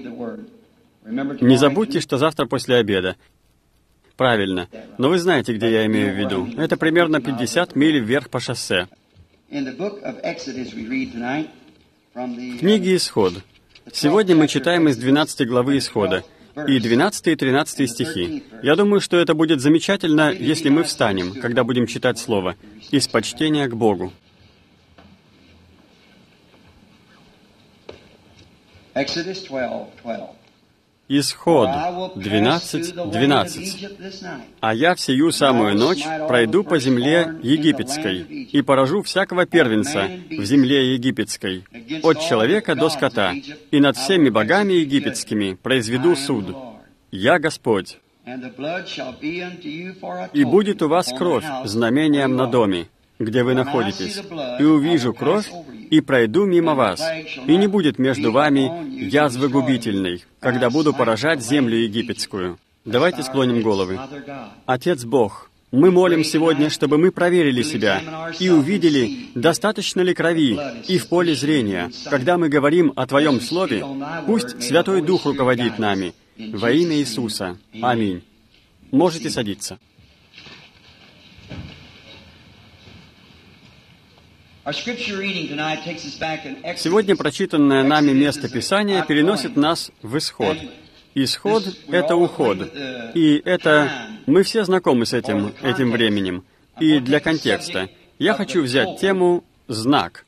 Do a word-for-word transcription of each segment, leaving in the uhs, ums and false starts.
Не забудьте, что завтра после обеда. Правильно. Но вы знаете, где я имею в виду. Это примерно пятьдесят миль вверх по шоссе. В книге «Исход». Сегодня мы читаем из двенадцатой главы Исхода. И двенадцатый и тринадцатый стихи. Я думаю, что это будет замечательно, если мы встанем, когда будем читать Слово, из почтения к Богу. Исход двенадцать, двенадцать. «А я в сию самую ночь пройду по земле египетской и поражу всякого первенца в земле египетской, от человека до скота, и над всеми богами египетскими произведу суд. Я Господь. И будет у вас кровь знамением на доме, где вы находитесь, и увижу кровь, и пройду мимо вас, и не будет между вами язвы губительной, когда буду поражать землю египетскую». Давайте склоним головы. Отец Бог, мы молим сегодня, чтобы мы проверили себя и увидели, достаточно ли крови и в поле зрения. Когда мы говорим о Твоем Слове, пусть Святой Дух руководит нами. Во имя Иисуса. Аминь. Можете садиться. Сегодня прочитанное нами место Писания переносит нас в Исход. Исход — это уход. И это... Мы все знакомы с этим, этим временем. И для контекста я хочу взять тему «знак».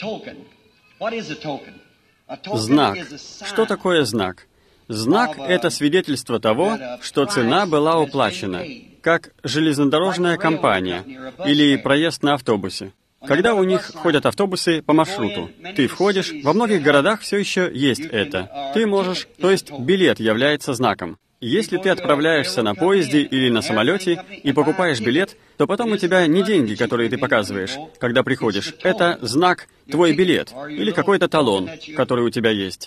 Знак. Что такое знак? Знак — это свидетельство того, что цена была уплачена, как железнодорожная компания или проезд на автобусе. Когда у них ходят автобусы по маршруту, ты входишь, во многих городах все еще есть это. Ты можешь, то есть билет является знаком. Если ты отправляешься на поезде или на самолете и покупаешь билет, то потом у тебя не деньги, которые ты показываешь, когда приходишь. Это знак, твой билет, или какой-то талон, который у тебя есть.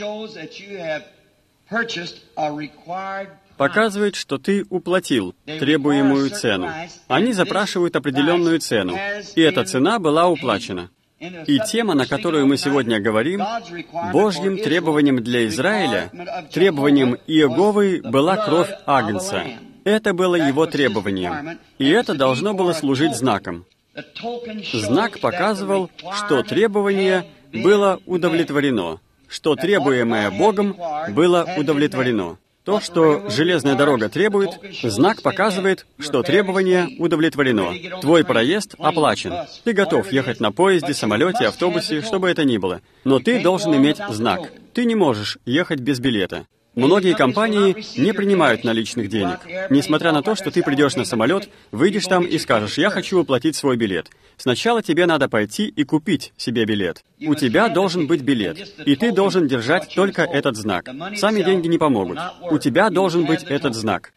Показывает, что ты уплатил требуемую цену. Они запрашивают определенную цену, и эта цена была уплачена. И тема, на которую мы сегодня говорим, Божьим требованием для Израиля, требованием Иеговы была кровь Агнца. Это было его требованием, и это должно было служить знаком. Знак показывал, что требование было удовлетворено, что требуемое Богом было удовлетворено. То, что железная дорога требует, знак показывает, что требование удовлетворено. Твой проезд оплачен. Ты готов ехать на поезде, самолете, автобусе, что бы это ни было. Но ты должен иметь знак. Ты не можешь ехать без билета. Многие компании не принимают наличных денег. Несмотря на то, что ты придешь на самолет, выйдешь там и скажешь: «Я хочу оплатить свой билет». Сначала тебе надо пойти и купить себе билет. У тебя должен быть билет, и ты должен держать только этот знак. Сами деньги не помогут. У тебя должен быть этот знак.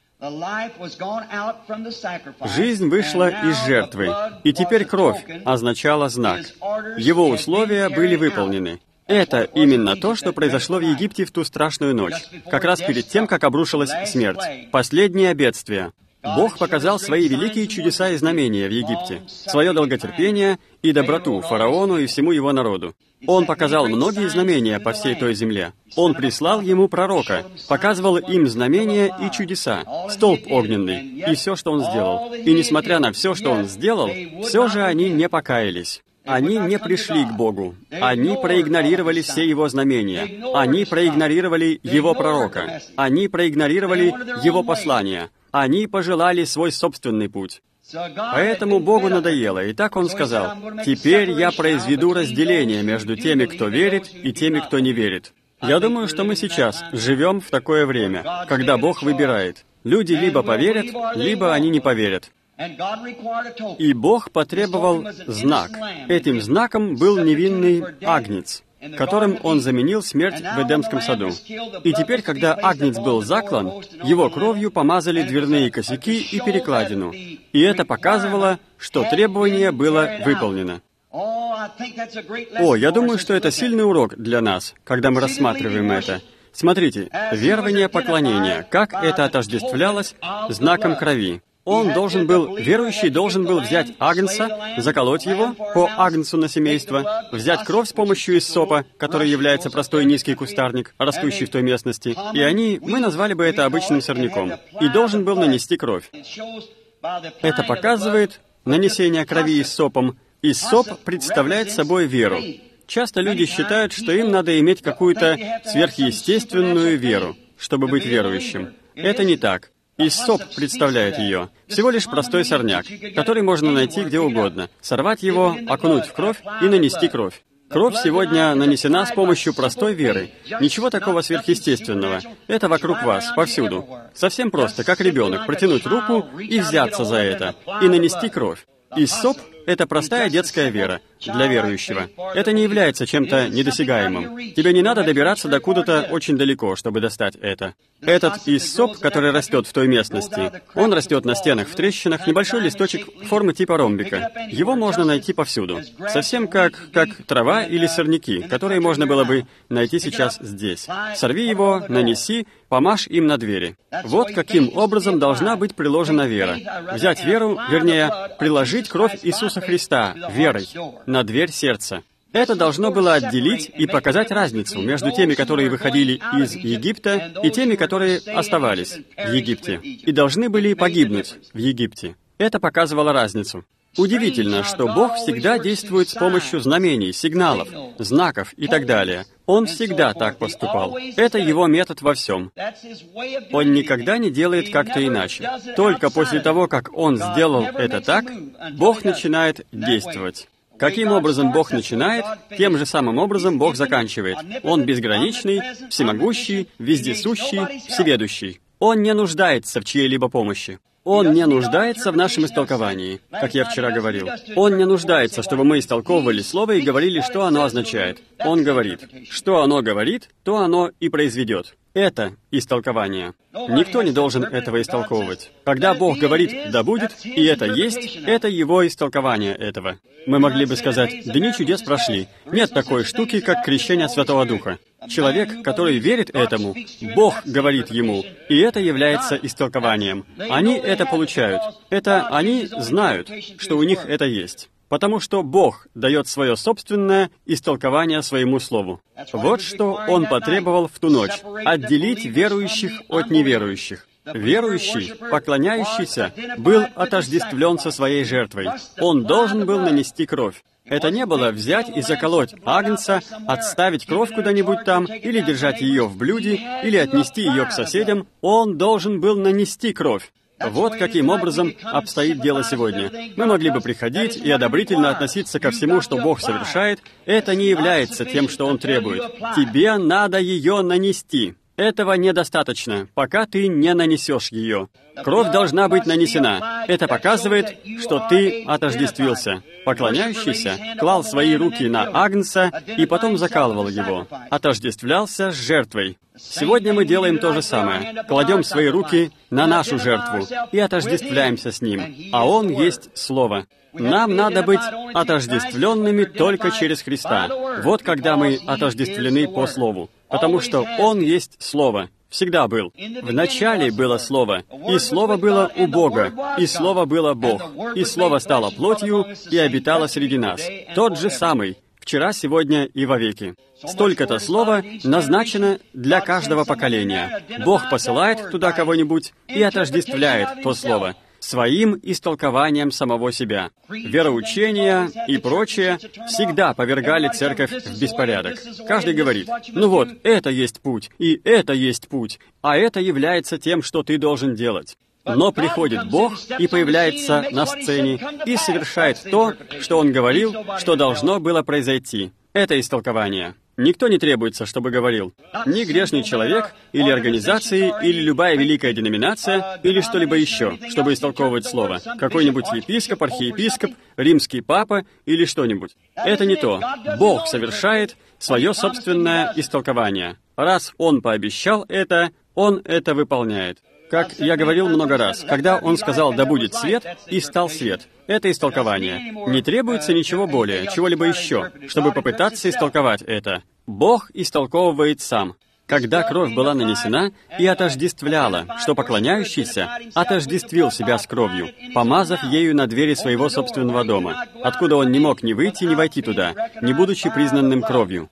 Жизнь вышла из жертвы, и теперь кровь означала знак. Его условия были выполнены. Это именно то, что произошло в Египте в ту страшную ночь, как раз перед тем, как обрушилась смерть. Последнее бедствие. Бог показал свои великие чудеса и знамения в Египте, свое долготерпение и доброту фараону и всему его народу. Он показал многие знамения по всей той земле. Он прислал ему пророка, показывал им знамения и чудеса, столб огненный, и все, что он сделал. И несмотря на все, что он сделал, все же они не покаялись. Они не пришли к Богу. Они проигнорировали все Его знамения. Они проигнорировали Его пророка. Они проигнорировали Его послания. Они пожелали свой собственный путь. Поэтому Богу надоело, и так Он сказал: «Теперь я произведу разделение между теми, кто верит, и теми, кто не верит». Я думаю, что мы сейчас живем в такое время, когда Бог выбирает. Люди либо поверят, либо они не поверят. И Бог потребовал знак. Этим знаком был невинный агнец, которым Он заменил смерть в Эдемском саду. И теперь, когда агнец был заклан, его кровью помазали дверные косяки и перекладину. И это показывало, что требование было выполнено. О, я думаю, что это сильный урок для нас, когда мы рассматриваем это. Смотрите, верование поклонения, как это отождествлялось знаком крови. Он должен был, верующий должен был взять агнца, заколоть его по агнцу на семейство, взять кровь с помощью иссопа, который является простой низкий кустарник, растущий в той местности, и они, мы назвали бы это обычным сорняком, и должен был нанести кровь. Это показывает нанесение крови иссопом. Иссоп представляет собой веру. Часто люди считают, что им надо иметь какую-то сверхъестественную веру, чтобы быть верующим. Это не так. Иссоп представляет ее. Всего лишь простой сорняк, который можно найти где угодно, сорвать его, окунуть в кровь и нанести кровь. Кровь сегодня нанесена с помощью простой веры. Ничего такого сверхъестественного. Это вокруг вас, повсюду. Совсем просто, как ребенок, протянуть руку и взяться за это, и нанести кровь. Иссоп — это простая детская вера для верующего. Это не является чем-то недосягаемым. Тебе не надо добираться до куда-то очень далеко, чтобы достать это. Этот иссоп, который растет в той местности, он растет на стенах, в трещинах, небольшой листочек формы типа ромбика. Его можно найти повсюду. Совсем как, как трава или сорняки, которые можно было бы найти сейчас здесь. Сорви его, нанеси, помажь им на двери. Вот каким образом должна быть приложена вера. Взять веру, вернее, приложить кровь Иисуса Христа верой на дверь сердца. Это должно было отделить и показать разницу между теми, которые выходили из Египта, и теми, которые оставались в Египте, и должны были погибнуть в Египте. Это показывало разницу. Удивительно, что Бог всегда действует с помощью знамений, сигналов, знаков и так далее. Он всегда так поступал. Это Его метод во всем. Он никогда не делает как-то иначе. Только после того, как Он сделал это так, Бог начинает действовать. Каким образом Бог начинает, тем же самым образом Бог заканчивает. Он безграничный, всемогущий, вездесущий, всеведущий. Он не нуждается в чьей-либо помощи. Он не нуждается в нашем истолковании, как я вчера говорил. Он не нуждается, чтобы мы истолковывали слово и говорили, что оно означает. Он говорит, что оно говорит, то оно и произведет. Это истолкование. Никто не должен этого истолковывать. Когда Бог говорит «да будет», и это есть, это Его истолкование этого. Мы могли бы сказать «дни чудес прошли». Нет такой штуки, как крещение Святого Духа. Человек, который верит этому, Бог говорит ему, и это является истолкованием. Они это получают. Это они знают, что у них это есть. Потому что Бог дает свое собственное истолкование своему слову. Вот что Он потребовал в ту ночь — отделить верующих от неверующих. Верующий, поклоняющийся, был отождествлен со своей жертвой. Он должен был нанести кровь. Это не было взять и заколоть агнца, отставить кровь куда-нибудь там, или держать ее в блюде, или отнести ее к соседям. Он должен был нанести кровь. Вот каким образом обстоит дело сегодня. Мы могли бы приходить и одобрительно относиться ко всему, что Бог совершает. Это не является тем, что Он требует. Тебе надо ее нанести. Этого недостаточно, пока ты не нанесешь ее. Кровь должна быть нанесена. Это показывает, что ты отождествился. Поклоняющийся клал свои руки на агнца и потом закалывал его. Отождествлялся с жертвой. Сегодня мы делаем то же самое. Кладем свои руки на нашу жертву и отождествляемся с Ним. А Он есть Слово. Нам надо быть отождествленными только через Христа. Вот когда мы отождествлены по Слову. Потому что Он есть Слово. Всегда был. В начале было Слово, и Слово было у Бога, и Слово было Бог, и Слово стало плотью и обитало среди нас. Тот же самый, вчера, сегодня и вовеки. Столько-то слова назначено для каждого поколения. Бог посылает туда кого-нибудь и отождествляет то слово своим истолкованием самого себя. Вероучения и прочее всегда повергали церковь в беспорядок. Каждый говорит, ну вот, это есть путь, и это есть путь, а это является тем, что ты должен делать. Но приходит Бог и появляется на сцене и совершает то, что Он говорил, что должно было произойти. Это истолкование. Никто не требуется, чтобы говорил. Ни грешный человек, или организации, или любая великая деноминация, или что-либо еще, чтобы истолковывать слово. Какой-нибудь епископ, архиепископ, римский папа или что-нибудь. Это не то. Бог совершает свое собственное истолкование. Раз Он пообещал это, Он это выполняет. Как я говорил много раз, когда Он сказал «да будет свет», и стал свет. Это истолкование. Не требуется ничего более, чего-либо еще, чтобы попытаться истолковать это. Бог истолковывает сам. когда кровь была нанесена и отождествляла, что поклоняющийся отождествил себя с кровью, помазав ею на двери своего собственного дома, откуда он не мог ни выйти, ни войти туда, не будучи признанным кровью.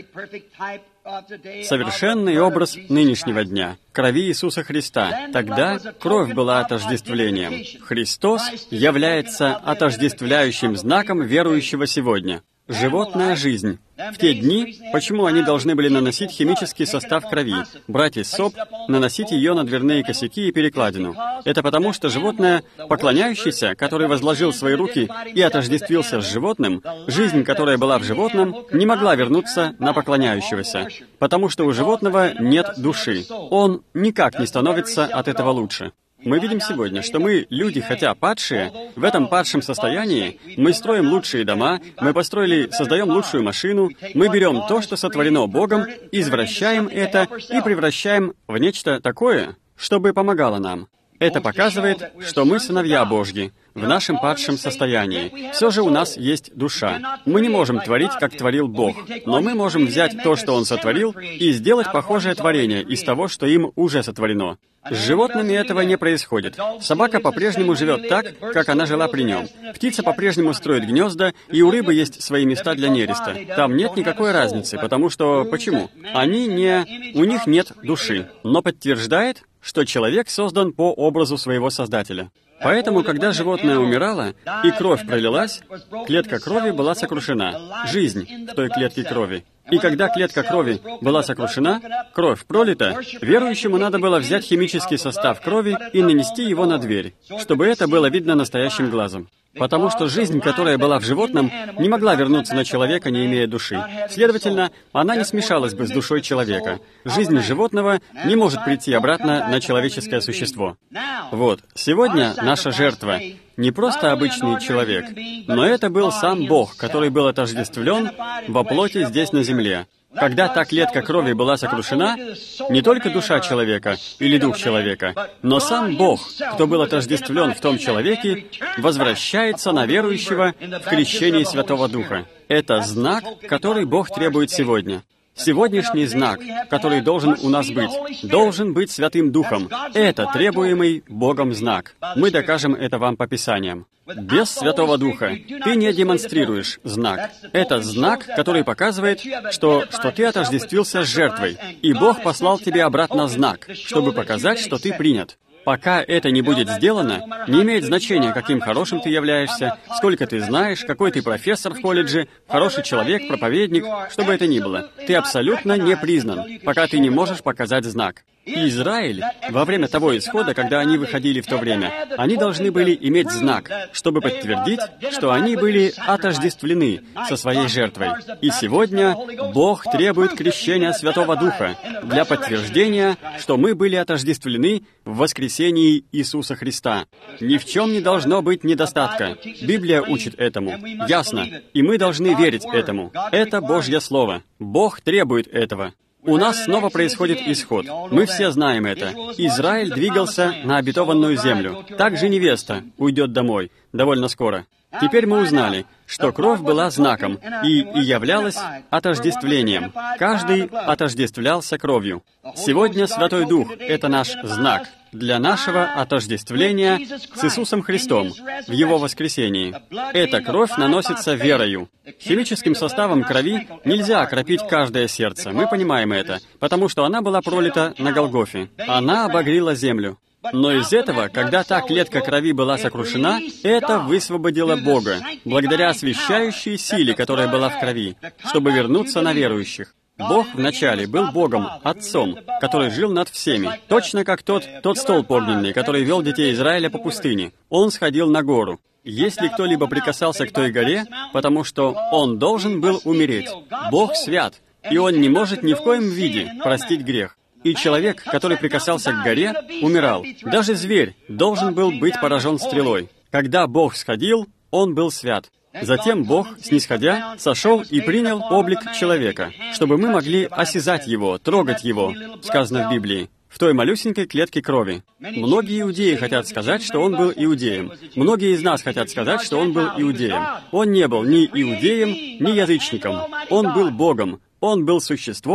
Совершенный образ нынешнего дня — крови Иисуса Христа. Тогда кровь была отождествлением. Христос является отождествляющим знаком верующего сегодня. Животная жизнь. В те дни, почему они должны были наносить химический состав крови, брать из соп, наносить ее на дверные косяки и перекладину? Это потому, что животное, поклоняющееся, который возложил свои руки и отождествился с животным, жизнь, которая была в животном, не могла вернуться на поклоняющегося, потому что у животного нет души. Он никак не становится от этого лучше. Мы видим сегодня, что мы, люди, хотя падшие, в этом падшем состоянии мы строим лучшие дома, мы построили, создаем лучшую машину, мы берем то, что сотворено Богом, извращаем это и превращаем в нечто такое, чтобы помогало нам. Это показывает, что мы сыновья Божьи в нашем падшем состоянии. Все же у нас есть душа. Мы не можем творить, как творил Бог, но мы можем взять то, что Он сотворил, и сделать похожее творение из того, что им уже сотворено. С животными этого не происходит. Собака по-прежнему живет так, как она жила при нем. Птица по-прежнему строит гнезда, и у рыбы есть свои места для нереста. Там нет никакой разницы, потому что... Почему? Они не... У них нет души, но подтверждает, что человек создан по образу своего Создателя. Поэтому, когда животное умирало, и кровь пролилась, клетка крови была сокрушена. Жизнь в той клетке крови. И когда клетка крови была сокрушена, кровь пролита, верующему надо было взять химический состав крови и нанести его на дверь, чтобы это было видно настоящим глазом. Потому что жизнь, которая была в животном, не могла вернуться на человека, не имея души. Следовательно, она не смешалась бы с душой человека. Жизнь животного не может прийти обратно на человеческое существо. Вот, сегодня наша жертва не просто обычный человек, но это был сам Бог, который был отождествлен во плоти здесь на земле. Когда та клетка крови была сокрушена, не только душа человека или дух человека, но сам Бог, кто был отождествлен в том человеке, возвращается на верующего в крещении Святого Духа. Это знак, который Бог требует сегодня. Сегодняшний знак, который должен у нас быть, должен быть Святым Духом. Это требуемый Богом знак. Мы докажем это вам по Писаниям. Без Святого Духа ты не демонстрируешь знак. Это знак, который показывает, что, что ты отождествился с жертвой, и Бог послал тебе обратно знак, чтобы показать, что ты принят. Пока это не будет сделано, не имеет значения, каким хорошим ты являешься, сколько ты знаешь, какой ты профессор в колледже, хороший человек, проповедник, что бы это ни было. Ты абсолютно не признан, пока ты не можешь показать знак. И Израиль, во время того исхода, когда они выходили в то время, они должны были иметь знак, чтобы подтвердить, что они были отождествлены со своей жертвой. И сегодня Бог требует крещения Святого Духа для подтверждения, что мы были отождествлены в воскресении Иисуса Христа. Ни в чем не должно быть недостатка. Библия учит этому. Ясно. И мы должны верить этому. Это Божье Слово. Бог требует этого. У нас снова происходит исход. Мы все знаем это. Израиль двигался на обетованную землю. Также невеста уйдет домой довольно скоро. Теперь мы узнали, что кровь была знаком и, и являлась отождествлением. Каждый отождествлялся кровью. Сегодня Святой Дух — это наш знак для нашего отождествления с Иисусом Христом в Его воскресении. Эта кровь наносится верою. Химическим составом крови нельзя окропить каждое сердце, мы понимаем это, потому что она была пролита на Голгофе. Она обогрела землю. Но из этого, когда та клетка крови была сокрушена, это высвободило Бога, благодаря освящающей силе, которая была в крови, чтобы вернуться на верующих. Бог вначале был Богом, Отцом, который жил над всеми, точно как тот, тот столб огненный, который вел детей Израиля по пустыне. Он сходил на гору. Если кто-либо прикасался к той горе, потому что он должен был умереть. Бог свят, и Он не может ни в коем виде простить грех. И человек, который прикасался к горе, умирал. Даже зверь должен был быть поражен стрелой. Когда Бог сходил, Он был свят. Затем Бог, снисходя, сошел и принял облик человека, чтобы мы могли осязать Его, трогать Его, сказано в Библии, в той малюсенькой клетке крови. Многие иудеи хотят сказать, что Он был иудеем. Многие из нас хотят сказать, что Он был иудеем. Он не был ни иудеем, ни язычником. Он был Богом. Он был существом,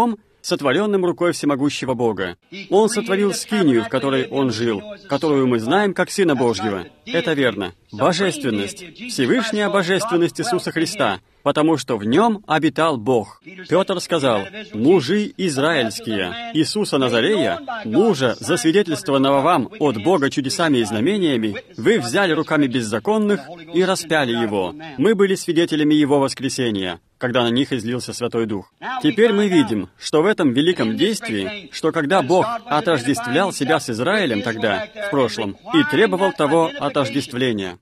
сотворенным рукой всемогущего Бога. Он сотворил скинию, в которой Он жил, которую мы знаем как Сына Божьего. Это верно. Божественность. Всевышняя божественность Иисуса Христа, потому что в Нем обитал Бог. Петр сказал: «Мужи израильские, Иисуса Назарея, мужа, засвидетельствованного вам от Бога чудесами и знамениями, вы взяли руками беззаконных и распяли Его. Мы были свидетелями Его воскресения, когда на них излился Святой Дух». Теперь мы видим, что в этом великом действии, что когда Бог отождествлял себя с Израилем тогда, в прошлом, и требовал того отождествления.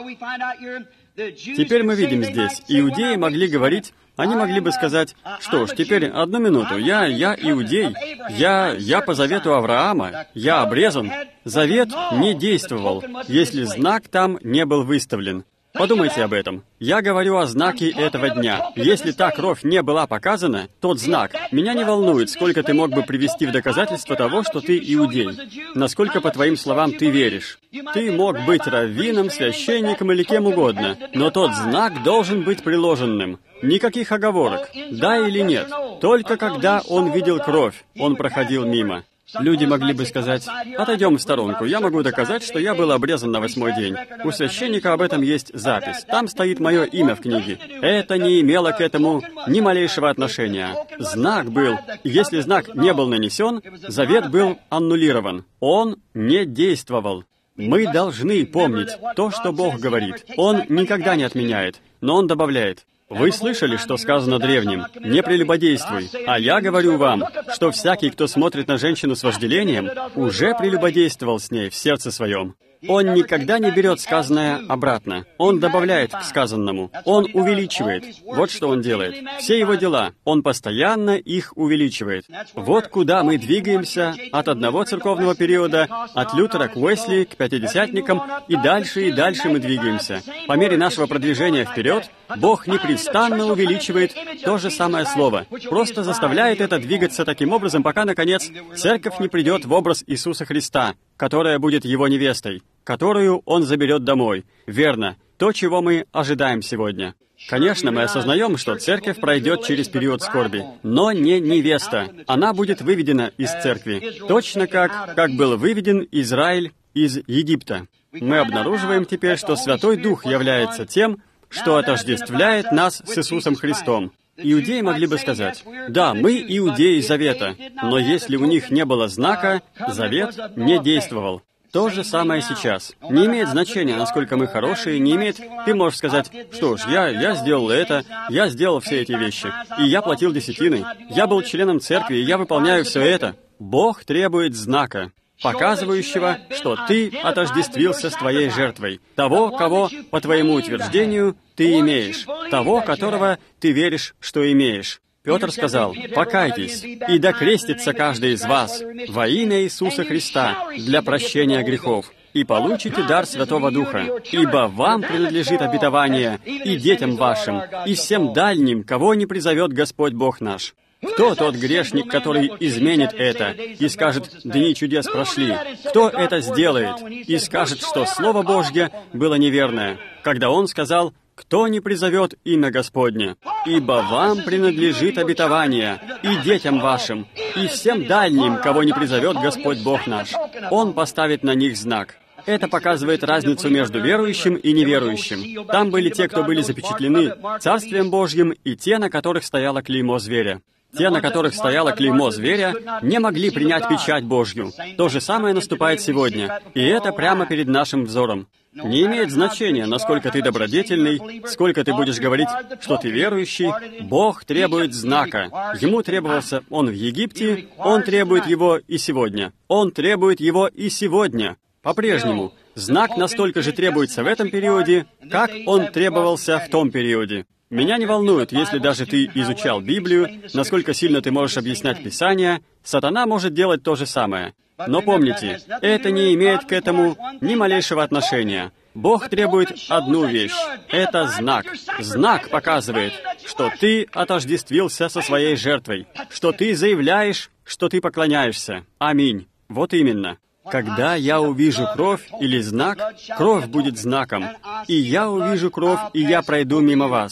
Теперь мы видим здесь, иудеи могли говорить, они могли бы сказать: что ж, теперь одну минуту, я, я иудей, я, я по завету Авраама, я обрезан. Завет не действовал, если знак там не был выставлен. Подумайте об этом. Я говорю о знаке этого дня. Если та кровь не была показана, тот знак, меня не волнует, сколько ты мог бы привести в доказательство того, что ты иудей. Насколько, по твоим словам, ты веришь. Ты мог быть раввином, священником или кем угодно, но тот знак должен быть приложенным. Никаких оговорок, да или нет. Только когда он видел кровь, он проходил мимо. Люди могли бы сказать: «Отойдем в сторонку, я могу доказать, что я был обрезан на восьмой день. У священника об этом есть запись. Там стоит мое имя в книге». Это не имело к этому ни малейшего отношения. Знак был, и если знак не был нанесен, завет был аннулирован. Он не действовал. Мы должны помнить то, что Бог говорит. Он никогда не отменяет, но Он добавляет. Вы слышали, что сказано древним: «Не прелюбодействуй». А я говорю вам, что всякий, кто смотрит на женщину с вожделением, уже прелюбодействовал с ней в сердце своем. Он никогда не берет сказанное обратно. Он добавляет к сказанному. Он увеличивает. Вот что он делает. Все его дела. Он постоянно их увеличивает. Вот куда мы двигаемся от одного церковного периода, от Лютера к Уэсли, к пятидесятникам, и дальше и дальше мы двигаемся. По мере нашего продвижения вперед, Бог непрестанно увеличивает то же самое слово, просто заставляет это двигаться таким образом, пока, наконец, церковь не придет в образ Иисуса Христа, которая будет Его невестой, которую Он заберет домой. Верно, то, чего мы ожидаем сегодня. Конечно, мы осознаем, что церковь пройдет через период скорби, но не невеста. Она будет выведена из церкви, точно как, как был выведен Израиль из Египта. Мы обнаруживаем теперь, что Святой Дух является тем, что отождествляет нас с Иисусом Христом. Иудеи могли бы сказать: «Да, мы иудеи Завета», но если у них не было знака, Завет не действовал. То же самое сейчас. Не имеет значения, насколько мы хорошие, не имеет... Ты можешь сказать: «Что ж, я, я сделал это, я сделал все эти вещи, и я платил десятины, я был членом церкви, и я выполняю все это». Бог требует знака, показывающего, что ты отождествился с твоей жертвой, того, кого, по твоему утверждению, ты имеешь, того, которого ты веришь, что имеешь. Петр сказал: «Покайтесь, и докрестится каждый из вас во имя Иисуса Христа для прощения грехов, и получите дар Святого Духа, ибо вам принадлежит обетование и детям вашим, и всем дальним, кого не призовет Господь Бог наш». Кто тот грешник, который изменит это и скажет: «Дни чудес прошли»? Кто это сделает и скажет, что Слово Божье было неверное, когда Он сказал: «Кто не призовет имя Господне? Ибо вам принадлежит обетование и детям вашим, и всем дальним, кого не призовет Господь Бог наш». Он поставит на них знак. Это показывает разницу между верующим и неверующим. Там были те, кто были запечатлены Царствием Божьим, и те, на которых стояло клеймо зверя. Те, на которых стояло клеймо зверя, не могли принять печать Божью. То же самое наступает сегодня, и это прямо перед нашим взором. Не имеет значения, насколько ты добродетельный, сколько ты будешь говорить, что ты верующий, Бог требует знака. Ему требовался он в Египте, Он требует его и сегодня. Он требует его и сегодня. По-прежнему, знак настолько же требуется в этом периоде, как он требовался в том периоде. Меня не волнует, если даже ты изучал Библию, насколько сильно ты можешь объяснять Писание, сатана может делать то же самое. Но помните, это не имеет к этому ни малейшего отношения. Бог требует одну вещь. Это знак. Знак показывает, что ты отождествился со своей жертвой, что ты заявляешь, что ты поклоняешься. Аминь. Вот именно. Когда я увижу кровь или знак, кровь будет знаком, и я увижу кровь, и я пройду мимо вас.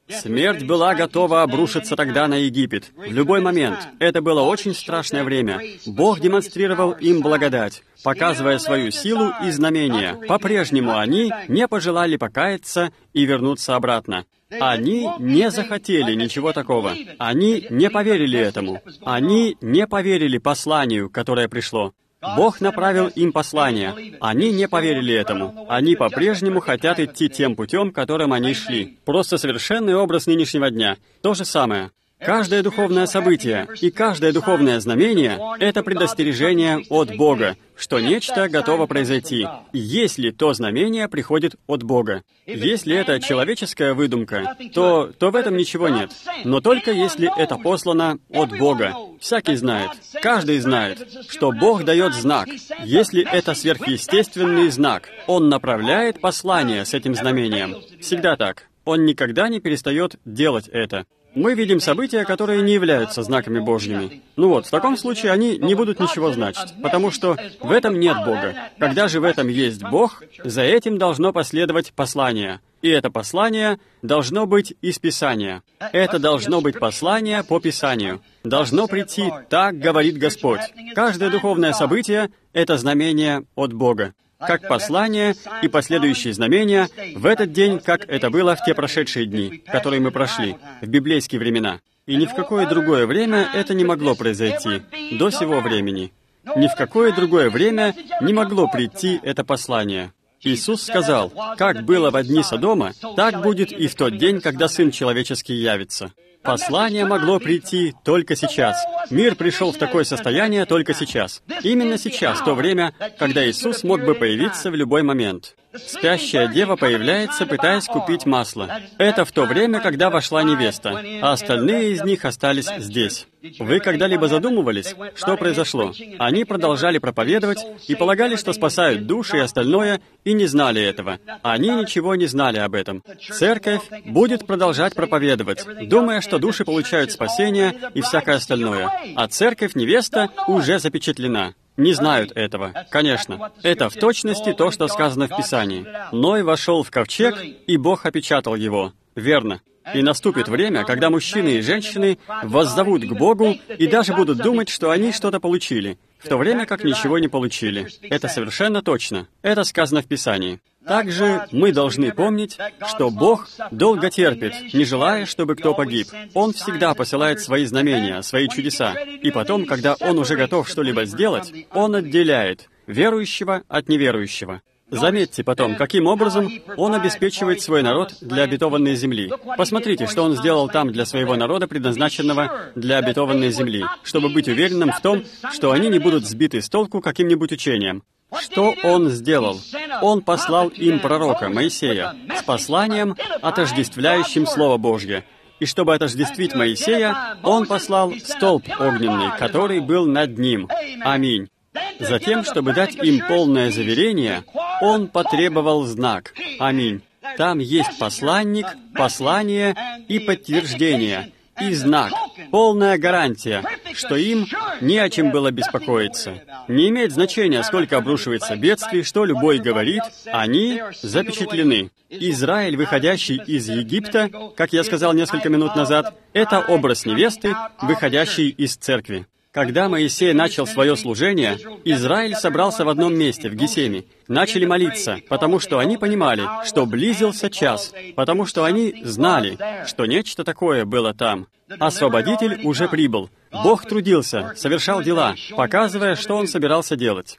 Смерть была готова обрушиться тогда на Египет. В любой момент. Это было очень страшное время. Бог демонстрировал им благодать, показывая свою силу и знамения. По-прежнему они не пожелали покаяться и вернуться обратно. Они не захотели ничего такого. Они не поверили этому. Они не поверили посланию, которое пришло. Бог направил им послание. Они не поверили этому. Они по-прежнему хотят идти тем путем, которым они шли. Просто совершенный образ нынешнего дня. То же самое. Каждое духовное событие и каждое духовное знамение — это предостережение от Бога, что нечто готово произойти, если то знамение приходит от Бога. Если это человеческая выдумка, то, то в этом ничего нет. Но только если это послано от Бога. Всякий знает, каждый знает, что Бог дает знак. Если это сверхъестественный знак, Он направляет послание с этим знамением. Всегда так. Он никогда не перестает делать это. Мы видим события, которые не являются знаками Божьими. Ну вот, в таком случае они не будут ничего значить, потому что в этом нет Бога. Когда же в этом есть Бог, за этим должно последовать послание. И это послание должно быть из Писания. Это должно быть послание по Писанию. Должно прийти «Так говорит Господь». Каждое духовное событие — это знамение от Бога. Как послание и последующие знамения в этот день, как это было в те прошедшие дни, которые мы прошли, в библейские времена. И ни в какое другое время это не могло произойти до сего времени. Ни в какое другое время не могло прийти это послание. Иисус сказал, «Как было во дни Содома, так будет и в тот день, когда Сын Человеческий явится». Послание могло прийти только сейчас. Мир пришел в такое состояние только сейчас. Именно сейчас, то время, когда Иисус мог бы появиться в любой момент. Спящая дева появляется, пытаясь купить масло. Это в то время, когда вошла невеста, а остальные из них остались здесь. Вы когда-либо задумывались, что произошло? Они продолжали проповедовать и полагали, что спасают души и остальное, и не знали этого. Они ничего не знали об этом. Церковь будет продолжать проповедовать, думая, что души получают спасение и всякое остальное. А церковь-невеста уже запечатлена. Не знают этого. Конечно. Это в точности то, что сказано в Писании. Ной вошел в ковчег, и Бог опечатал его. Верно. И наступит время, когда мужчины и женщины воззовут к Богу и даже будут думать, что они что-то получили, в то время как ничего не получили. Это совершенно точно. Это сказано в Писании. Также мы должны помнить, что Бог долго терпит, не желая, чтобы кто погиб. Он всегда посылает свои знамения, свои чудеса. И потом, когда Он уже готов что-либо сделать, Он отделяет верующего от неверующего. Заметьте потом, каким образом Он обеспечивает свой народ для обетованной земли. Посмотрите, что Он сделал там для своего народа, предназначенного для обетованной земли, чтобы быть уверенным в том, что они не будут сбиты с толку каким-нибудь учением. Что Он сделал? Он послал им пророка Моисея с посланием, отождествляющим Слово Божье. И чтобы отождествить Моисея, Он послал столб огненный, который был над ним. Аминь. Затем, чтобы дать им полное заверение, Он потребовал знак. Аминь. Там есть посланник, послание и подтверждение, и знак, полная гарантия, что им не о чем было беспокоиться. Не имеет значения, сколько обрушивается бедствий, что любой говорит, они запечатлены. Израиль, выходящий из Египта, как я сказал несколько минут назад, это образ невесты, выходящей из церкви. Когда Моисей начал свое служение, Израиль собрался в одном месте, в Гесеме. Начали молиться, потому что они понимали, что близился час, потому что они знали, что нечто такое было там. Освободитель уже прибыл. Бог трудился, совершал дела, показывая, что Он собирался делать.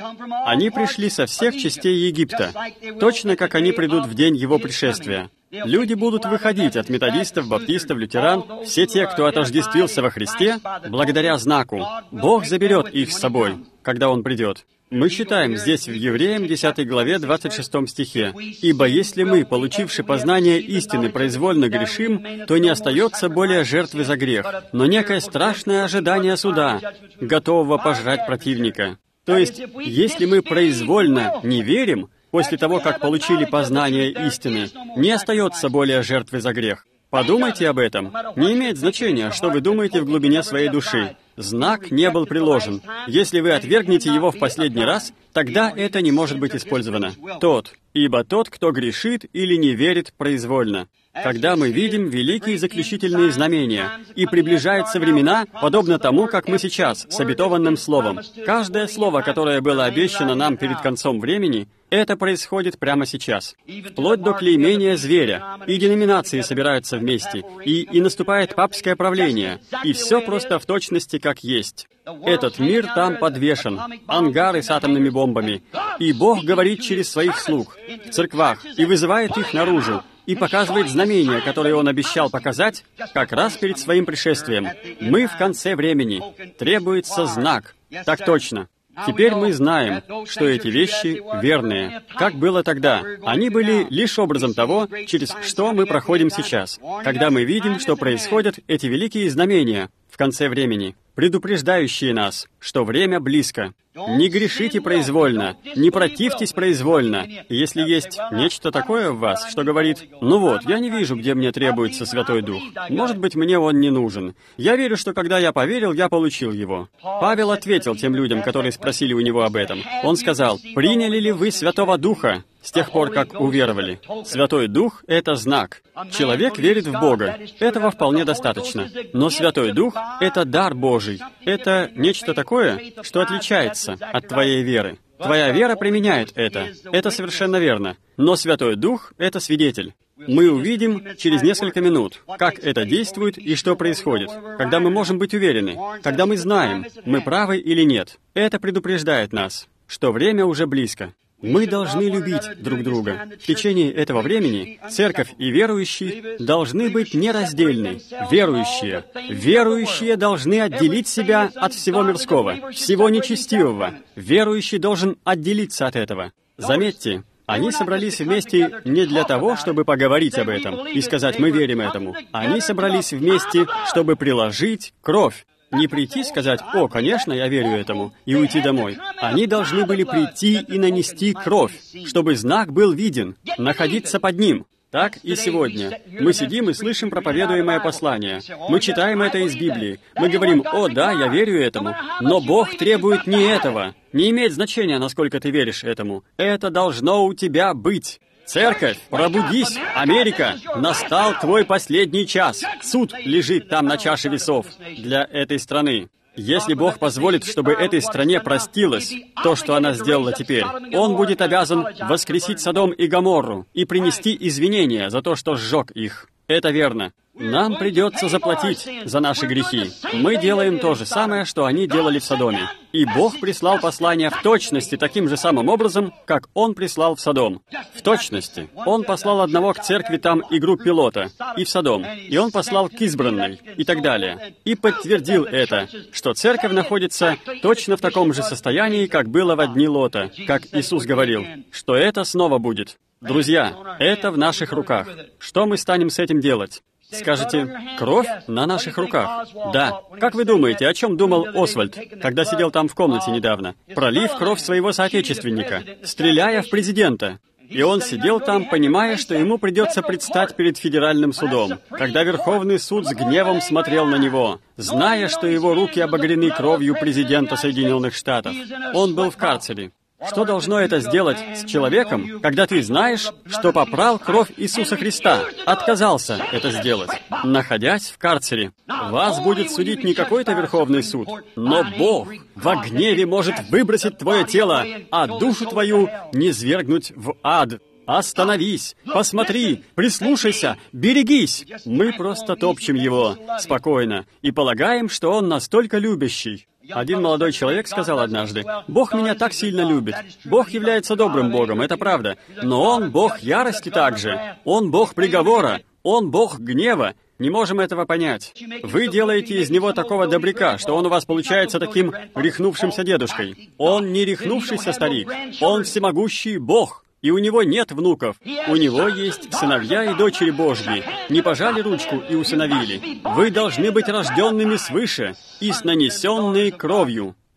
Они пришли со всех частей Египта, точно как они придут в день Его пришествия. Люди будут выходить от методистов, баптистов, лютеран, все те, кто отождествился во Христе, благодаря знаку. Бог заберет их с собой, когда Он придет. Мы читаем здесь в Евреям десятой главе двадцать шестом стихе: «Ибо если мы, получивши познание истины, произвольно грешим, то не остается более жертвы за грех, но некое страшное ожидание суда, готового пожрать противника». То есть, если мы произвольно не верим, после того, как получили познание истины, не остается более жертвы за грех. Подумайте об этом. Не имеет значения, что вы думаете в глубине своей души. знак не был приложен. Если вы отвергнете его в последний раз, тогда это не может быть использовано. Тот, ибо тот, кто грешит или не верит произвольно. Когда мы видим великие заключительные знамения, и приближаются времена, подобно тому, как мы сейчас, с обетованным словом. Каждое слово, которое было обещано нам перед концом времени, это происходит прямо сейчас. Вплоть до клеймения зверя, и деноминации собираются вместе, и, и наступает папское правление, и все просто в точности как есть. Этот мир там подвешен, ангары с атомными бомбами, и Бог говорит через своих слуг в церквах и вызывает их наружу, и показывает знамения, которые Он обещал показать как раз перед Своим пришествием. Мы в конце времени. Требуется знак. Так точно. Теперь мы знаем, что эти вещи верные. Как было тогда? Они были лишь образом того, через что мы проходим сейчас, когда мы видим, что происходят эти великие знамения в конце времени, предупреждающие нас, что время близко. Не грешите произвольно, не противьтесь произвольно. Если есть нечто такое в вас, что говорит, «Ну вот, я не вижу, где мне требуется Святой Дух. Может быть, мне он не нужен. Я верю, что когда я поверил, я получил его». Павел ответил тем людям, которые спросили у него об этом. Он сказал, «Приняли ли вы Святого Духа с тех пор, как уверовали?» Святой Дух — это знак. Человек верит в Бога. Этого вполне достаточно. Но Святой Дух — это дар Божий. Это нечто такое, что отличается от твоей веры. Твоя вера применяет это. Это совершенно верно. Но Святой Дух — это свидетель. Мы увидим через несколько минут, как это действует и что происходит, когда мы можем быть уверены, когда мы знаем, мы правы или нет. Это предупреждает нас, что время уже близко. Мы должны любить друг друга. В течение этого времени церковь и верующие должны быть нераздельны. Верующие. Верующие должны отделить себя от всего мирского, всего нечестивого. Верующий должен отделиться от этого. Заметьте, они собрались вместе не для того, чтобы поговорить об этом и сказать «мы верим этому». Они собрались вместе, чтобы приложить кровь. Не прийти и сказать «О, конечно, я верю этому», и уйти домой. Они должны были прийти и нанести кровь, чтобы знак был виден, находиться под ним. Так и сегодня. Мы сидим и слышим проповедуемое послание. Мы читаем это из Библии. Мы говорим «О, да, я верю этому». Но Бог требует не этого. Не имеет значения, насколько ты веришь этому. Это должно у тебя быть. Церковь, пробудись! Америка! Настал твой последний час! Суд лежит там на чаше весов для этой страны. Если Бог позволит, чтобы этой стране простилось то, что она сделала теперь, Он будет обязан воскресить Содом и Гоморру и принести извинения за то, что сжег их. Это верно. Нам придется заплатить за наши грехи. Мы делаем то же самое, что они делали в Содоме. И Бог прислал послание в точности таким же самым образом, как Он прислал в Содом. В точности. Он послал одного к церкви там и группе Лота, и в Содом. И Он послал к избранной, и так далее. И подтвердил это, что церковь находится точно в таком же состоянии, как было в дни Лота, как Иисус говорил, что это снова будет. Друзья, это в наших руках. Что мы станем с этим делать? Скажете, кровь на наших руках? Да. Как вы думаете, о чем думал Освальд, когда сидел там в комнате недавно, пролив кровь своего соотечественника, стреляя в президента? И он сидел там, понимая, что ему придется предстать перед федеральным судом, когда Верховный суд с гневом смотрел на него, зная, что его руки обогрены кровью президента Соединенных Штатов. Он был в карцере. Что должно это сделать с человеком, когда ты знаешь, что попрал кровь Иисуса Христа, отказался это сделать, находясь в карцере? Вас будет судить не какой-то Верховный суд, но Бог во гневе может выбросить твое тело, а душу твою низвергнуть в ад. Остановись, посмотри, прислушайся, берегись. Мы просто топчем его спокойно и полагаем, что он настолько любящий. Один молодой человек сказал однажды, «Бог меня так сильно любит. Бог является добрым Богом, это правда. Но Он Бог ярости также. Он Бог приговора. Он Бог гнева. Не можем этого понять. Вы делаете из Него такого добряка, что Он у вас получается таким рехнувшимся дедушкой. Он не рехнувшийся старик. Он всемогущий Бог. И у него нет внуков. У него есть сыновья и дочери Божьи. Не пожали ручку и усыновили. Вы должны быть рожденными свыше и с нанесенной кровью.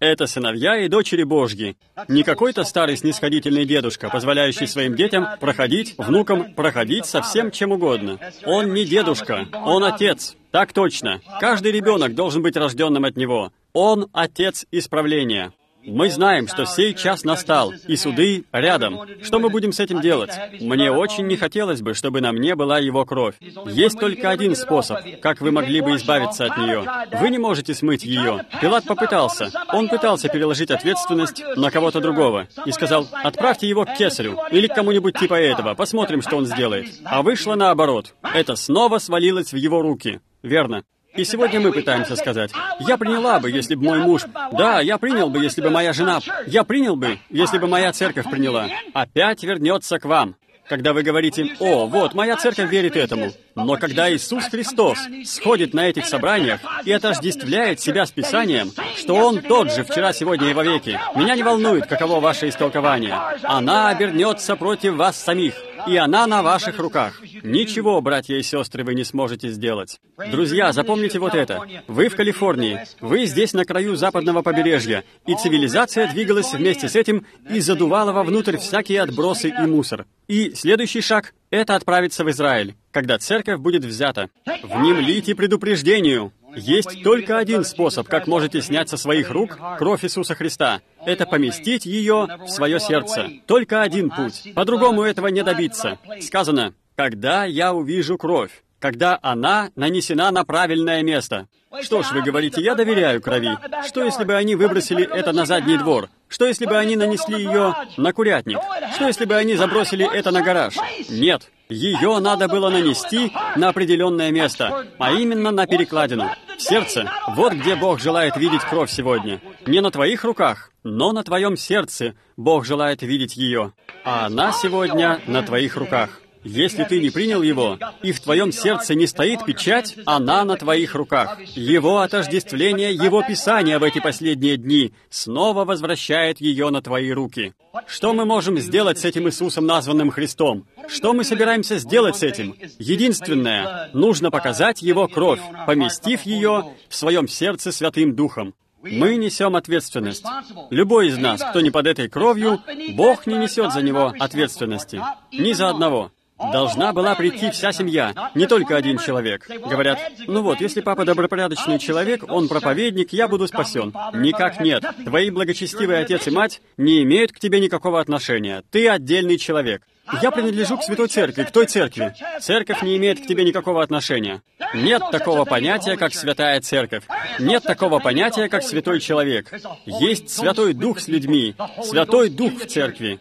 Это сыновья и дочери Божьи. Не какой-то старый снисходительный дедушка, позволяющий своим детям проходить, внукам проходить со всем чем угодно. Он не дедушка, он отец. Так точно. Каждый ребенок должен быть рожденным от него. Он отец исправления. Мы знаем, что сей час настал, и суды рядом. Что мы будем с этим делать? Мне очень не хотелось бы, чтобы на мне была его кровь. Есть только один способ, как вы могли бы избавиться от нее. Вы не можете смыть ее. Пилат попытался. Он пытался переложить ответственность на кого-то другого. И сказал, отправьте его к кесарю, или к кому-нибудь типа этого, посмотрим, что он сделает. А вышло наоборот. Это снова свалилось в его руки. Верно. И сегодня мы пытаемся сказать, я приняла бы, если бы мой муж... Да, я принял бы, если бы моя жена... Я принял бы, если бы моя церковь приняла. Опять вернется к вам. Когда вы говорите, о, вот, моя церковь верит этому. Но когда Иисус Христос сходит на этих собраниях и отождествляет себя с Писанием, что Он тот же вчера, сегодня и вовеки, меня не волнует, каково ваше истолкование. Она обернется против вас самих. И она на ваших руках. Ничего, братья и сестры, вы не сможете сделать. Друзья, запомните вот это. Вы в Калифорнии, вы здесь на краю западного побережья, и цивилизация двигалась вместе с этим и задувала вовнутрь всякие отбросы и мусор. И следующий шаг — это отправиться в Израиль, когда церковь будет взята. Внемлите предупреждению. Есть только один способ, как можете снять со своих рук кровь Иисуса Христа. Это поместить ее в свое сердце. Только один путь. По-другому этого не добиться. Сказано, когда я увижу кровь, когда она нанесена на правильное место. Что ж, вы говорите, я доверяю крови. Что, если бы они выбросили это на задний двор? Что, если бы они нанесли ее на курятник? Что, если бы они забросили это на гараж? Нет. Ее надо было нанести на определенное место, а именно на перекладину. В сердце. Вот где Бог желает видеть кровь сегодня. Не на твоих руках, но на твоем сердце Бог желает видеть ее. А она сегодня на твоих руках. Если ты не принял его, и в твоем сердце не стоит печать, она на твоих руках. Его отождествление, его Писание в эти последние дни снова возвращает ее на твои руки. Что мы можем сделать с этим Иисусом, названным Христом? Что мы собираемся сделать с этим? Единственное, нужно показать Его кровь, поместив ее в своем сердце Святым Духом. Мы несем ответственность. Любой из нас, кто не под этой кровью, Бог не несет за него ответственности. Ни за одного. Должна была прийти вся семья, не только один человек. Говорят, ну вот, если папа добропорядочный человек, он проповедник, я буду спасен. Никак нет. Твои благочестивый отец и мать не имеют к тебе никакого отношения. Ты отдельный человек. Я принадлежу к Святой Церкви, к той церкви. Церковь не имеет к тебе никакого отношения. Нет такого понятия, как Святая Церковь. Нет такого понятия, как Святой Человек. Есть Святой Дух с людьми, Святой Дух в Церкви.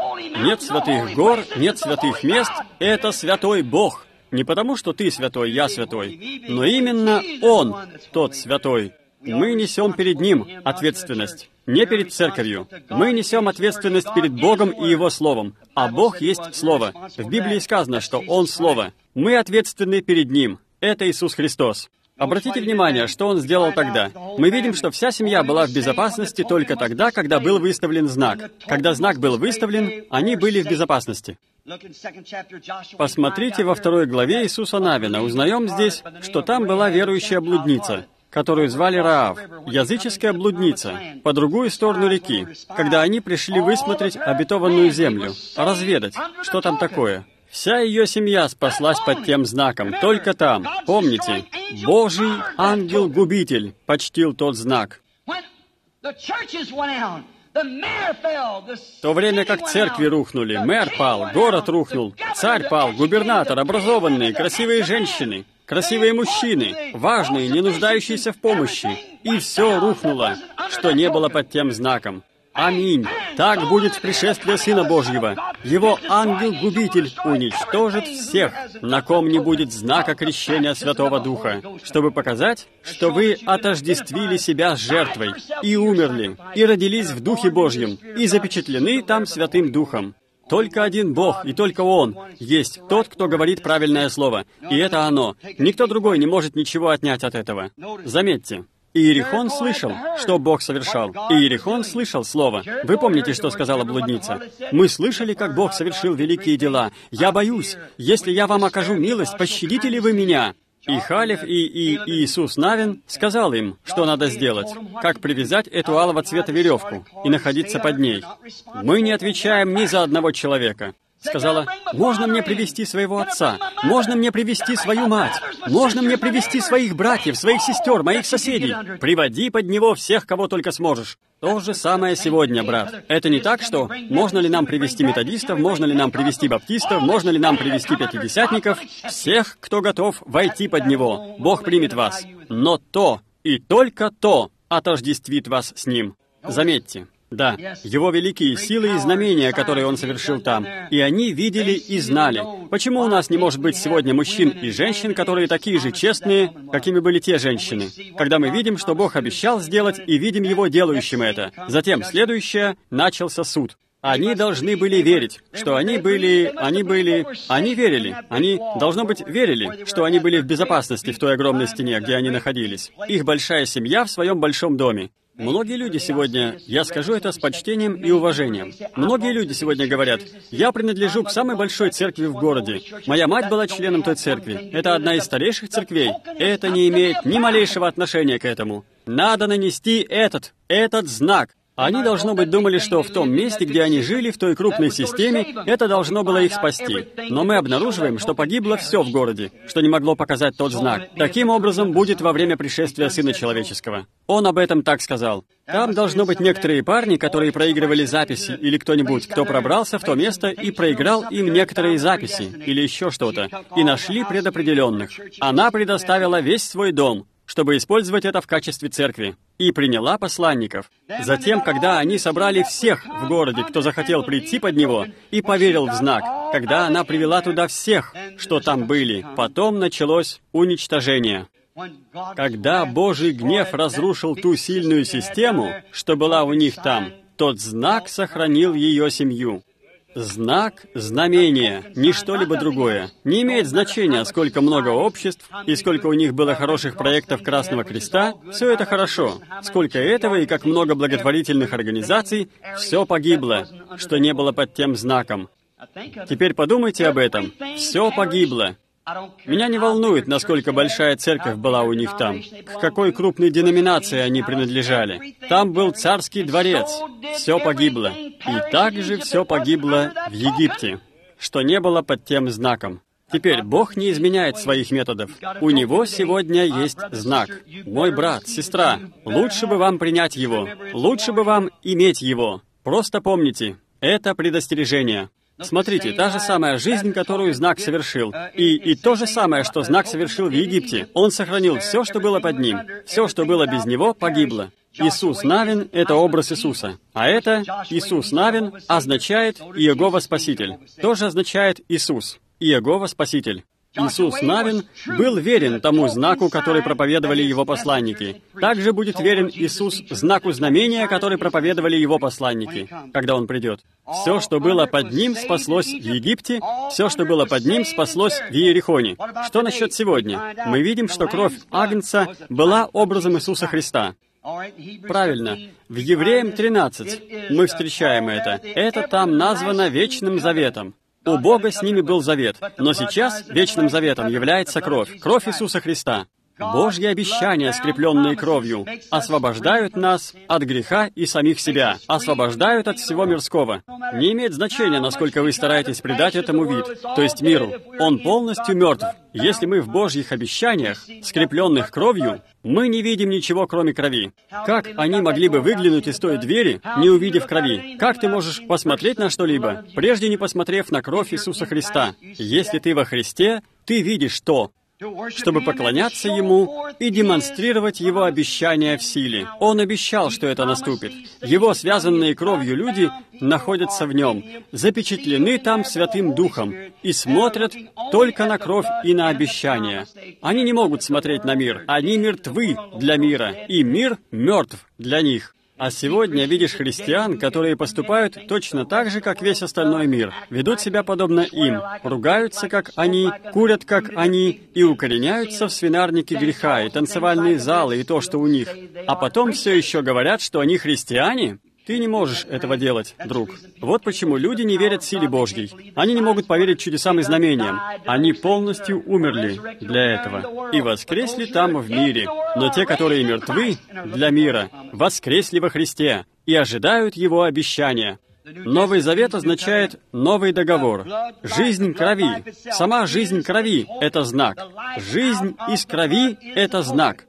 Нет святых гор, нет святых мест. Это Святой Бог. Не потому, что ты святой, я святой, но именно Он, тот святой. Мы несем перед Ним ответственность. Не перед церковью. Мы несем ответственность перед Богом и Его Словом. А Бог есть Слово. В Библии сказано, что Он Слово. Мы ответственны перед Ним. Это Иисус Христос. Обратите внимание, что Он сделал тогда. Мы видим, что вся семья была в безопасности только тогда, когда был выставлен знак. Когда знак был выставлен, они были в безопасности. Посмотрите во второй главе Иисуса Навина. Узнаем здесь, что там была верующая блудница, которую звали Раав, языческая блудница, по другую сторону реки, когда они пришли высмотреть обетованную землю, разведать, что там такое. Вся ее семья спаслась под тем знаком, только там. Помните, Божий ангел-губитель почтил тот знак. В то время как церкви рухнули, мэр пал, город рухнул, царь пал, губернатор, образованные, красивые женщины, красивые мужчины, важные, не нуждающиеся в помощи. И все рухнуло, что не было под тем знаком. Аминь. Так будет в пришествии Сына Божьего. Его ангел-губитель уничтожит всех, на ком не будет знака крещения Святого Духа, чтобы показать, что вы отождествили себя с жертвой, и умерли, и родились в Духе Божьем, и запечатлены там Святым Духом. Только один Бог, и только Он есть тот, кто говорит правильное слово. И это оно. Никто другой не может ничего отнять от этого. Заметьте. Иерихон слышал, что Бог совершал. Иерихон слышал слово. Вы помните, что сказала блудница? «Мы слышали, как Бог совершил великие дела. Я боюсь. Если я вам окажу милость, пощадите ли вы меня?» И Халев и, и Иисус Навин сказал им, что надо сделать, как привязать эту алого цвета веревку и находиться под ней. Мы не отвечаем ни за одного человека. Сказала, можно мне привести своего отца, можно мне привести свою мать, можно мне привести своих братьев, своих сестер, моих соседей. Приводи под него всех, кого только сможешь. То же самое сегодня, брат. Это не так, что можно ли нам привести методистов, можно ли нам привести баптистов, можно ли нам привести пятидесятников, всех, кто готов войти под него. Бог примет вас. Но то и только то отождествит вас с Ним. Заметьте. Да, Его великие силы и знамения, которые Он совершил там, и они видели и знали. Почему у нас не может быть сегодня мужчин и женщин, которые такие же честные, какими были те женщины? Когда мы видим, что Бог обещал сделать, и видим Его делающим это. Затем, следующее, начался суд. Они должны были верить, что они были, они были, они верили, они, должно быть, верили, что они были в безопасности в той огромной стене, где они находились. Их большая семья в своем большом доме. Многие люди сегодня, я скажу это с почтением и уважением, многие люди сегодня говорят, я принадлежу к самой большой церкви в городе. Моя мать была членом той церкви. Это одна из старейших церквей. Это не имеет ни малейшего отношения к этому. Надо нанести этот, этот знак. Они, должно быть, думали, что в том месте, где они жили, в той крупной системе, это должно было их спасти. Но мы обнаруживаем, что погибло все в городе, что не могло показать тот знак. Таким образом будет во время пришествия Сына Человеческого. Он об этом так сказал. Там должно быть некоторые парни, которые проигрывали записи, или кто-нибудь, кто пробрался в то место и проиграл им некоторые записи, или еще что-то, и нашли предопределенных. Она предоставила весь свой дом, чтобы использовать это в качестве церкви, и приняла посланников. Затем, когда они собрали всех в городе, кто захотел прийти под него, и поверил в знак, когда она привела туда всех, что там были, потом началось уничтожение. Когда Божий гнев разрушил ту сильную систему, что была у них там, тот знак сохранил ее семью. Знак, знамение, ни что-либо другое. Не имеет значения, сколько много обществ и сколько у них было хороших проектов Красного Креста, все это хорошо. Сколько этого и как много благотворительных организаций, все погибло, что не было под тем знаком. Теперь подумайте об этом. Все погибло. Меня не волнует, насколько большая церковь была у них там, к какой крупной деноминации они принадлежали. Там был царский дворец. Все погибло. И также все погибло в Египте, что не было под тем знаком. Теперь Бог не изменяет своих методов. У Него сегодня есть знак. Мой брат, сестра, лучше бы вам принять его. Лучше бы вам иметь его. Просто помните, это предостережение. Смотрите, та же самая жизнь, которую знак совершил, и, и то же самое, что знак совершил в Египте. Он сохранил все, что было под ним. Все, что было без него, погибло. Иисус Навин — это образ Иисуса. А это Иисус Навин означает Иегова Спаситель. Тоже означает Иисус, Иегова Спаситель. Иисус Навин был верен тому знаку, который проповедовали его посланники. Также будет верен Иисус знаку знамения, который проповедовали его посланники, когда Он придет. Все, что было под Ним, спаслось в Египте, все, что было под Ним, спаслось в Иерихоне. Что насчет сегодня? Мы видим, что кровь Агнца была образом Иисуса Христа. Правильно. В Евреям тринадцать мы встречаем это. Это там названо Вечным Заветом. У Бога с ними был завет, но сейчас Вечным Заветом является кровь, кровь Иисуса Христа. Божьи обещания, скрепленные кровью, освобождают нас от греха и самих себя, освобождают от всего мирского. Не имеет значения, насколько вы стараетесь придать этому вид, то есть миру. Он полностью мертв. Если мы в Божьих обещаниях, скрепленных кровью, мы не видим ничего, кроме крови. Как они могли бы выглянуть из той двери, не увидев крови? Как ты можешь посмотреть на что-либо, прежде не посмотрев на кровь Иисуса Христа? Если ты во Христе, ты видишь то, чтобы поклоняться Ему и демонстрировать Его обещания в силе. Он обещал, что это наступит. Его связанные кровью люди находятся в Нем, запечатлены там Святым Духом и смотрят только на кровь и на обещания. Они не могут смотреть на мир. Они мертвы для мира, и мир мертв для них. А сегодня видишь христиан, которые поступают точно так же, как весь остальной мир, ведут себя подобно им, ругаются, как они, курят, как они, и укореняются в свинарнике греха, и танцевальные залы, и то, что у них. А потом все еще говорят, что они христиане? Ты не можешь этого делать, друг. Вот почему люди не верят силе Божьей. Они не могут поверить чудесам и знамениям. Они полностью умерли для этого и воскресли там в мире. Но те, которые мертвы для мира, воскресли во Христе и ожидают Его обещания. Новый Завет означает новый договор. Жизнь крови. Сама жизнь крови — это знак. Жизнь из крови — это знак.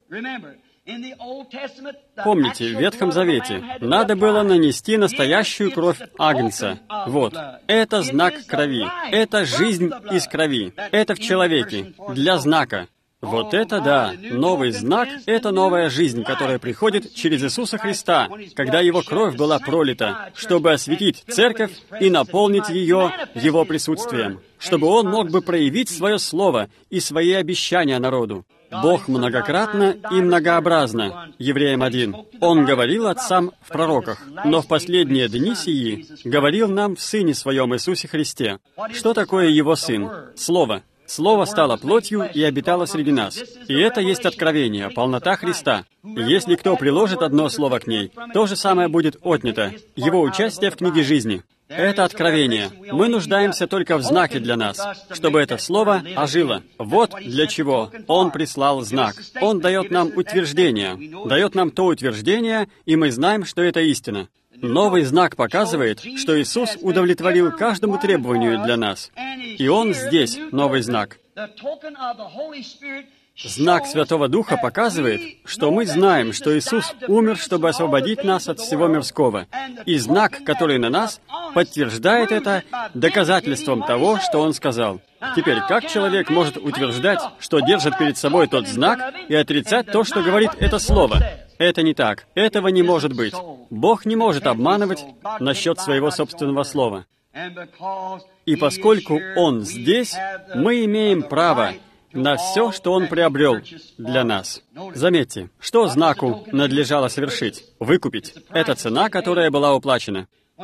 Помните, в Ветхом Завете надо было нанести настоящую кровь Агнца. Вот. Это знак крови. Это жизнь из крови. Это в человеке. Для знака. Вот это да! Новый знак — это новая жизнь, которая приходит через Иисуса Христа, когда Его кровь была пролита, чтобы осветить церковь и наполнить ее Его присутствием, чтобы Он мог бы проявить свое Слово и свои обещания народу. Бог многократно и многообразно, Евреям один, Он говорил отцам в пророках, но в последние дни сии говорил нам в Сыне Своем Иисусе Христе. Что такое Его Сын? Слово. Слово стало плотью и обитало среди нас. И это есть откровение, полнота Христа. Если кто приложит одно слово к ней, то же самое будет отнято. Его участие в книге жизни. Это откровение. Мы нуждаемся только в знаке для нас, чтобы это слово ожило. Вот для чего Он прислал знак. Он дает нам утверждение, дает нам то утверждение, и мы знаем, что это истина. Новый знак показывает, что Иисус удовлетворил каждому требованию для нас. И Он здесь, новый знак. Знак Святого Духа показывает, что мы знаем, что Иисус умер, чтобы освободить нас от всего мирского. И знак, который на нас, подтверждает это доказательством того, что Он сказал. Теперь, как человек может утверждать, что держит перед собой тот знак, и отрицать то, что говорит это слово? Это не так. Этого не может быть. Бог не может обманывать насчет своего собственного слова. И поскольку Он здесь, мы имеем право на все, что Он приобрел для нас. Заметьте, что знаку надлежало совершить? Выкупить. Это цена, которая была уплачена.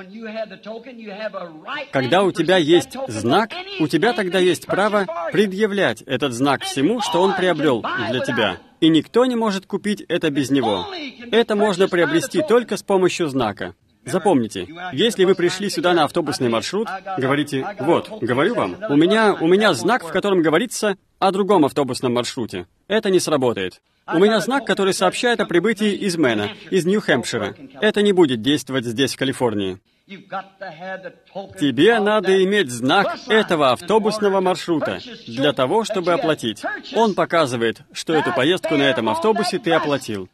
Когда у тебя есть знак, у тебя тогда есть право предъявлять этот знак всему, что он приобрел для тебя. И никто не может купить это без него. Это можно приобрести только с помощью знака. Запомните, если вы пришли сюда на автобусный маршрут, говорите, вот, говорю вам, у меня, у меня знак, в котором говорится о другом автобусном маршруте. Это не сработает. У меня знак, который сообщает о прибытии из Мэна, из Нью-Хэмпшира. Это не будет действовать здесь, в Калифорнии. Тебе надо иметь знак этого автобусного маршрута для того, чтобы оплатить. Он показывает, что эту поездку на этом автобусе ты оплатил.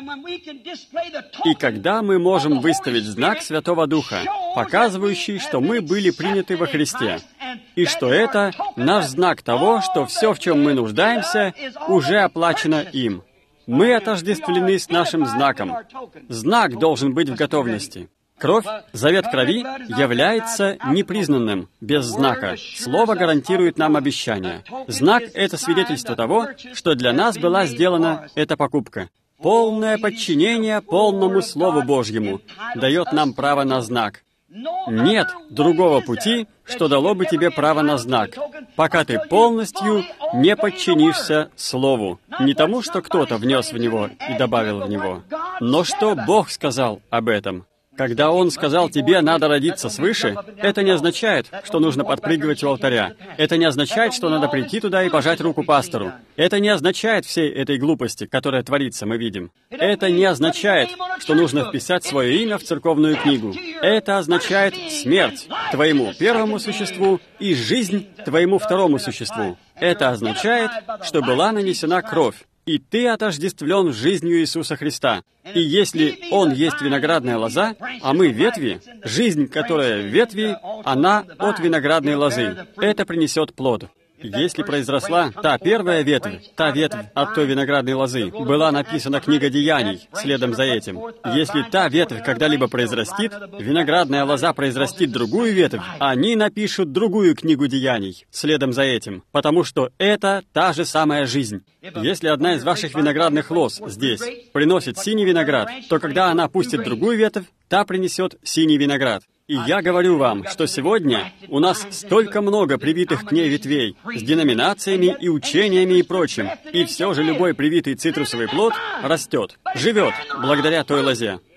И когда мы можем выставить знак Святого Духа, показывающий, что мы были приняты во Христе, и что это наш знак того, что все, в чем мы нуждаемся, уже оплачено им. Мы отождествлены с нашим знаком. Знак должен быть в готовности. Кровь, завет крови, является непризнанным без знака. Слово гарантирует нам обещание. Знак — это свидетельство того, что для нас была сделана эта покупка. Полное подчинение полному Слову Божьему дает нам право на знак. Нет другого пути, что дало бы тебе право на знак, пока ты полностью не подчинишься Слову. Не тому, что кто-то внес в него и добавил в него, но что Бог сказал об этом. Когда Он сказал тебе «надо родиться свыше», это не означает, что нужно подпрыгивать у алтаря. Это не означает, что надо прийти туда и пожать руку пастору. Это не означает всей этой глупости, которая творится, мы видим. Это не означает, что нужно вписать свое имя в церковную книгу. Это означает смерть твоему первому существу и жизнь твоему второму существу. Это означает, что была нанесена кровь. И ты отождествлен жизнью Иисуса Христа. И если Он есть виноградная лоза, а мы ветви, жизнь, которая в ветви, она от виноградной лозы. Это принесет плод. Если произросла та первая ветвь, та ветвь от той виноградной лозы, была написана книга Деяний, следом за этим. Если та ветвь когда-либо произрастит, виноградная лоза произрастит другую ветвь, они напишут другую книгу Деяний, следом за этим, потому что это та же самая жизнь. Если одна из ваших виноградных лоз здесь приносит синий виноград, то когда она пустит другую ветвь, та принесет синий виноград. И я говорю вам, что сегодня у нас столько много привитых к ней ветвей, с деноминациями и учениями и прочим, и все же любой привитый цитрусовый плод растет, живет, благодаря той лозе.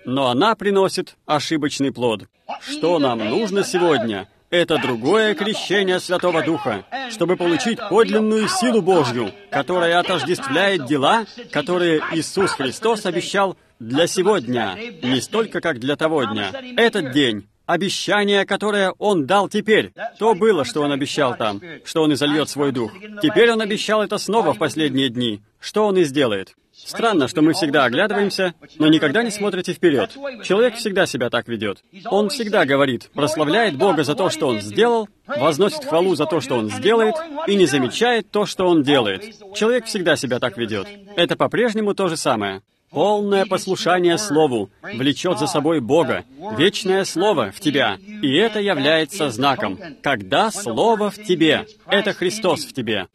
но она приносит ошибочный плод. Что нам нужно сегодня? Это другое крещение Святого Духа, чтобы получить подлинную силу Божью, которая отождествляет дела, которые Иисус Христос обещал для сегодня, не столько как для того дня. Этот день, обещание, которое Он дал теперь, то было, что Он обещал там, что Он изольет свой Дух. Теперь Он обещал это снова в последние дни, что Он и сделает. Странно, что мы всегда оглядываемся, но никогда не смотрите вперед. Человек всегда себя так ведет. Он всегда говорит, прославляет Бога за то, что Он сделал, возносит хвалу за то, что Он сделает, и не замечает то, что Он делает. Человек всегда себя так ведет. Это по-прежнему то же самое. Полное послушание Слову влечет за собой Бога, вечное Слово в тебя, и это является знаком. Когда Слово в тебе, это Христос в тебе.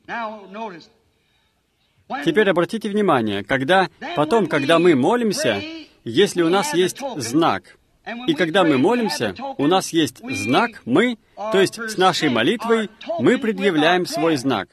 Теперь обратите внимание, когда, потом, когда мы молимся, если у нас есть знак, и когда мы молимся, у нас есть знак, мы, то есть с нашей молитвой, мы предъявляем свой знак.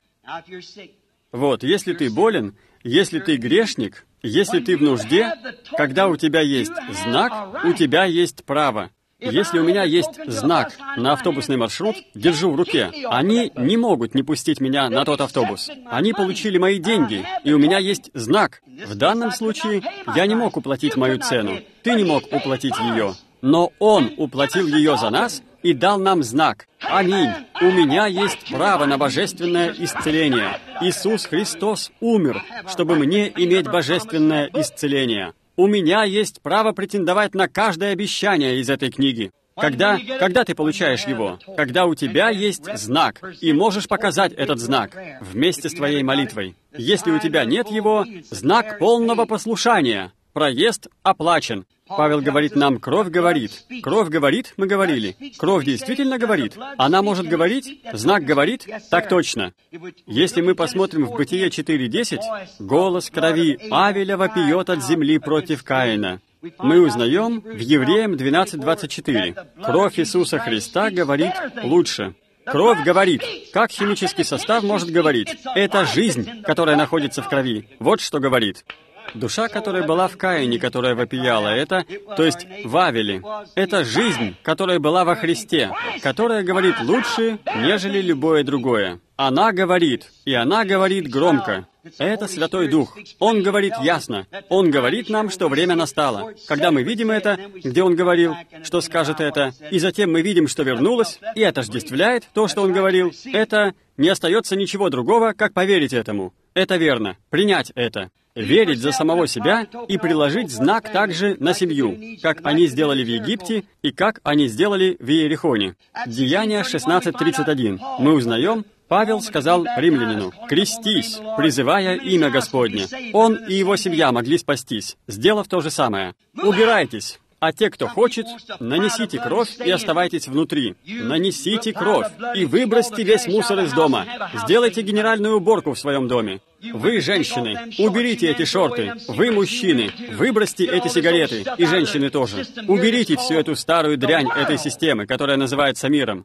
Вот, если ты болен, если ты грешник, если ты в нужде, когда у тебя есть знак, у тебя есть право. Если у меня есть знак на автобусный маршрут, держу в руке, они не могут не пустить меня на тот автобус. Они получили мои деньги, и у меня есть знак. В данном случае я не мог уплатить мою цену. Ты не мог уплатить ее. Но Он уплатил ее за нас и дал нам знак. Аминь. У меня есть право на божественное исцеление. Иисус Христос умер, чтобы мне иметь божественное исцеление. У меня есть право претендовать на каждое обещание из этой книги. Когда, когда ты получаешь его? Когда у тебя есть знак, и можешь показать этот знак вместе с твоей молитвой. Если у тебя нет его, знак полного послушания. Проезд оплачен. Павел говорит нам, кровь говорит. Кровь говорит, мы говорили. Кровь действительно говорит. Она может говорить, знак говорит, так точно. Если мы посмотрим в Бытие четыре десять, голос крови Авеля вопиет от земли против Каина. Мы узнаем в Евреям двенадцать двадцать четыре. Кровь Иисуса Христа говорит лучше. Кровь говорит. Как химический состав может говорить? Это жизнь, которая находится в крови. Вот что говорит. Душа, которая была в Каине, которая вопияла, это, то есть в Авеле, это жизнь, которая была во Христе, которая говорит лучше, нежели любое другое. Она говорит, и она говорит громко. Это Святой Дух. Он говорит ясно. Он говорит нам, что время настало. Когда мы видим это, где Он говорил, что скажет это, и затем мы видим, что вернулось, и отождествляет то, что Он говорил, это не остается ничего другого, как поверить этому. Это верно. Принять это. Верить за самого себя и приложить знак также на семью, как они сделали в Египте и как они сделали в Иерихоне. Деяния шестнадцать тридцать один. Мы узнаем, Павел сказал римлянину, «Крестись, призывая имя Господне». Он и его семья могли спастись, сделав то же самое. «Убирайтесь». А те, кто хочет, нанесите кровь и оставайтесь внутри. Нанесите кровь и выбросьте весь мусор из дома. Сделайте генеральную уборку в своем доме. Вы, женщины, уберите эти шорты. Вы, мужчины, выбросьте эти сигареты. И женщины тоже. Уберите всю эту старую дрянь этой системы, которая называется миром.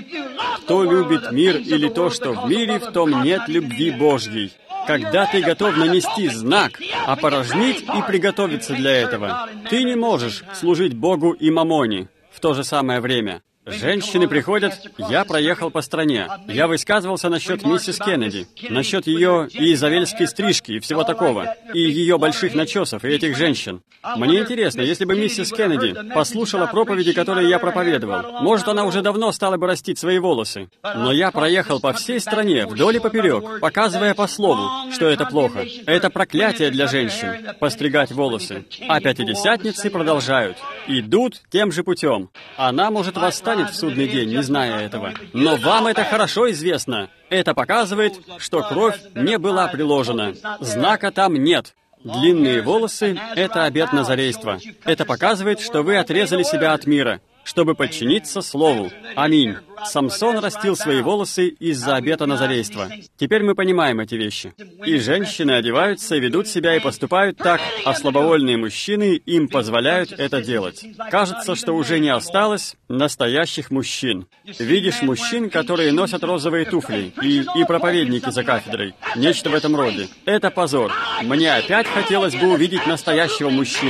Кто любит мир или то, что в мире, в том нет любви Божьей. Когда ты готов нанести знак, опорожнить и приготовиться для этого, ты не можешь служить Богу и мамоне в то же самое время. Женщины приходят, я проехал по стране. Я высказывался насчет миссис Кеннеди, насчет ее иезавельской стрижки и всего такого, и ее больших начесов, и этих женщин. Мне интересно, если бы миссис Кеннеди послушала проповеди, которые я проповедовал, может, она уже давно стала бы растить свои волосы. Но я проехал по всей стране, вдоль и поперек, показывая по слову, что это плохо. Это проклятие для женщин, постригать волосы. А пятидесятницы продолжают. Идут тем же путем. Она может восстать в судный день, не зная этого. Но вам это хорошо известно. Это показывает, что кровь не была приложена. Знака там нет. Длинные волосы — это обет назарейства. Это показывает, что вы отрезали себя от мира, чтобы подчиниться Слову. Аминь. Самсон растил свои волосы из-за обета назарейства. Теперь мы понимаем эти вещи. И женщины одеваются и ведут себя и поступают так, а слабовольные мужчины им позволяют это делать. Кажется, что уже не осталось настоящих мужчин. Видишь мужчин, которые носят розовые туфли, и, и проповедники за кафедрой. Нечто в этом роде. Это позор. Мне опять хотелось бы увидеть настоящего мужчину.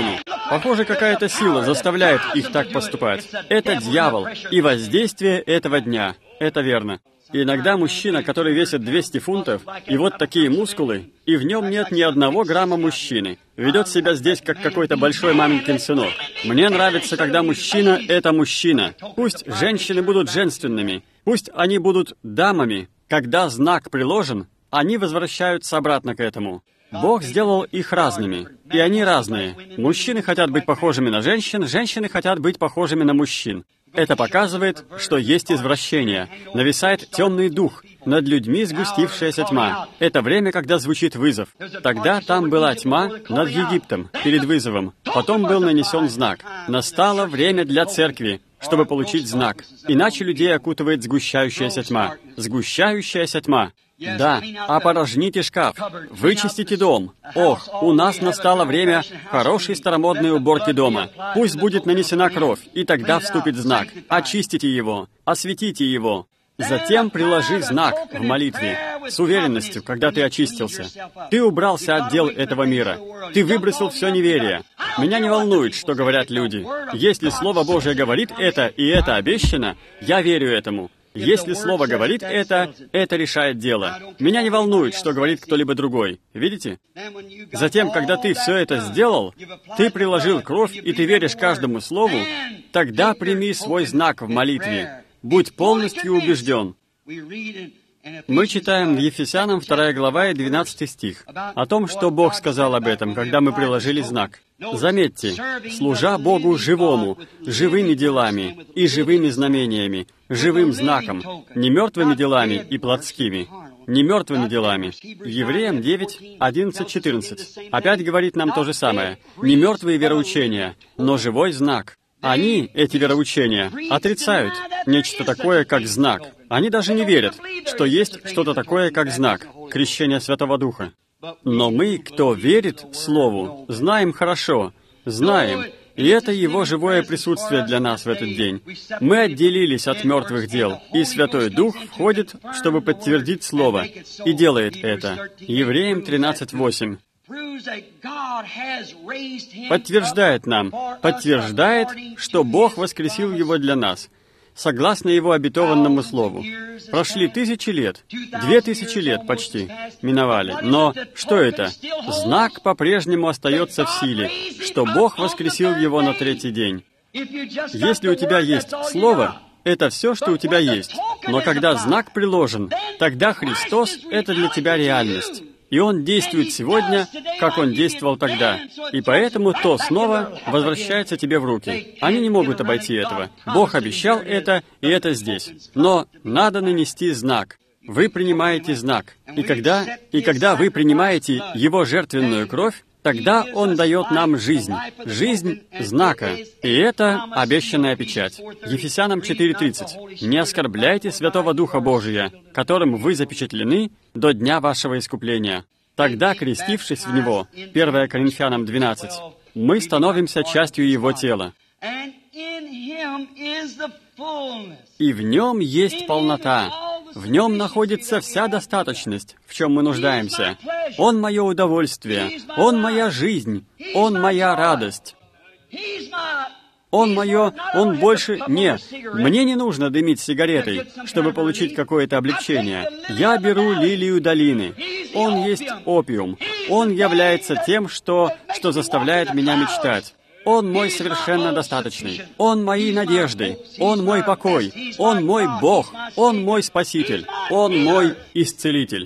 Похоже, какая-то сила заставляет их так поступать. Это дьявол и воздействие этого дня. Это верно. И иногда мужчина, который весит двести фунтов, и вот такие мускулы, и в нем нет ни одного грамма мужчины, ведет себя здесь как какой-то большой маменькин сынок. Мне нравится, когда мужчина — это мужчина. Пусть женщины будут женственными, пусть они будут дамами. Когда знак приложен, они возвращаются обратно к этому. Бог сделал их разными, и они разные. Мужчины хотят быть похожими на женщин, женщины хотят быть похожими на мужчин. Это показывает, что есть извращение. Нависает темный дух, над людьми сгустившаяся тьма. Это время, когда звучит вызов. Тогда там была тьма над Египтом, перед вызовом. Потом был нанесен знак. Настало время для церкви, чтобы получить знак. Иначе людей окутывает сгущающаяся тьма. Сгущающаяся тьма. Да, опорожните шкаф, вычистите дом. Ох, у нас настало время хорошей старомодной уборки дома. Пусть будет нанесена кровь, и тогда вступит знак. Очистите его, осветите его. Затем приложи знак в молитве, с уверенностью, когда ты очистился. Ты убрался от дел этого мира. Ты выбросил все неверие. Меня не волнует, что говорят люди. Если Слово Божие говорит это, и это обещано, я верю этому. Если Слово говорит это, это решает дело. Меня не волнует, что говорит кто-либо другой. Видите? Затем, когда ты все это сделал, ты приложил кровь, и ты веришь каждому слову, тогда прими свой знак в молитве. Будь полностью убежден. Мы читаем в Ефесянам вторая глава и двенадцатый стих о том, что Бог сказал об этом, когда мы приложили знак. Заметьте, служа Богу живому, живыми делами и живыми знамениями, живым знаком, не мертвыми делами и плотскими, не мертвыми делами. Евреям девять, одиннадцать, четырнадцать. Опять говорит нам то же самое. Не мертвые вероучения, но живой знак. Они, эти вероучения, отрицают нечто такое, как знак. Они даже не верят, что есть что-то такое, как знак, крещение Святого Духа. Но мы, кто верит Слову, знаем хорошо, знаем, и это Его живое присутствие для нас в этот день. Мы отделились от мертвых дел, и Святой Дух входит, чтобы подтвердить Слово, и делает это. Евреям тринадцать, восемь. Подтверждает нам, подтверждает, что Бог воскресил его для нас, согласно Его обетованному Слову. Прошли тысячи лет, две тысячи лет почти миновали, но что это? Знак по-прежнему остается в силе, что Бог воскресил его на третий день. Если у тебя есть Слово, это все, что у тебя есть. Но когда знак приложен, тогда Христос — это для тебя реальность. И Он действует сегодня, как Он действовал тогда. И поэтому то снова возвращается тебе в руки. Они не могут обойти этого. Бог обещал это, и это здесь. Но надо нанести знак. Вы принимаете знак. И когда, и когда вы принимаете Его жертвенную кровь, тогда Он дает нам жизнь. Жизнь знака. И это обещанная печать. Ефесянам четыре тридцать. «Не оскорбляйте Святого Духа Божия, которым вы запечатлены до дня вашего искупления». Тогда, крестившись в Него, первое Коринфянам двенадцать, мы становимся частью Его тела. И в Нем есть полнота. В Нем находится вся достаточность, в чем мы нуждаемся. Он мое удовольствие, Он моя жизнь, Он моя радость. Он мое, Он больше... Нет, мне не нужно дымить сигаретой, чтобы получить какое-то облегчение. Я беру лилию долины. Он есть опиум. Он является тем, что, что заставляет меня мечтать. Он мой совершенно достаточный. Он мои надежды. Он мой покой. Он мой Бог. Он мой Спаситель. Он мой Исцелитель.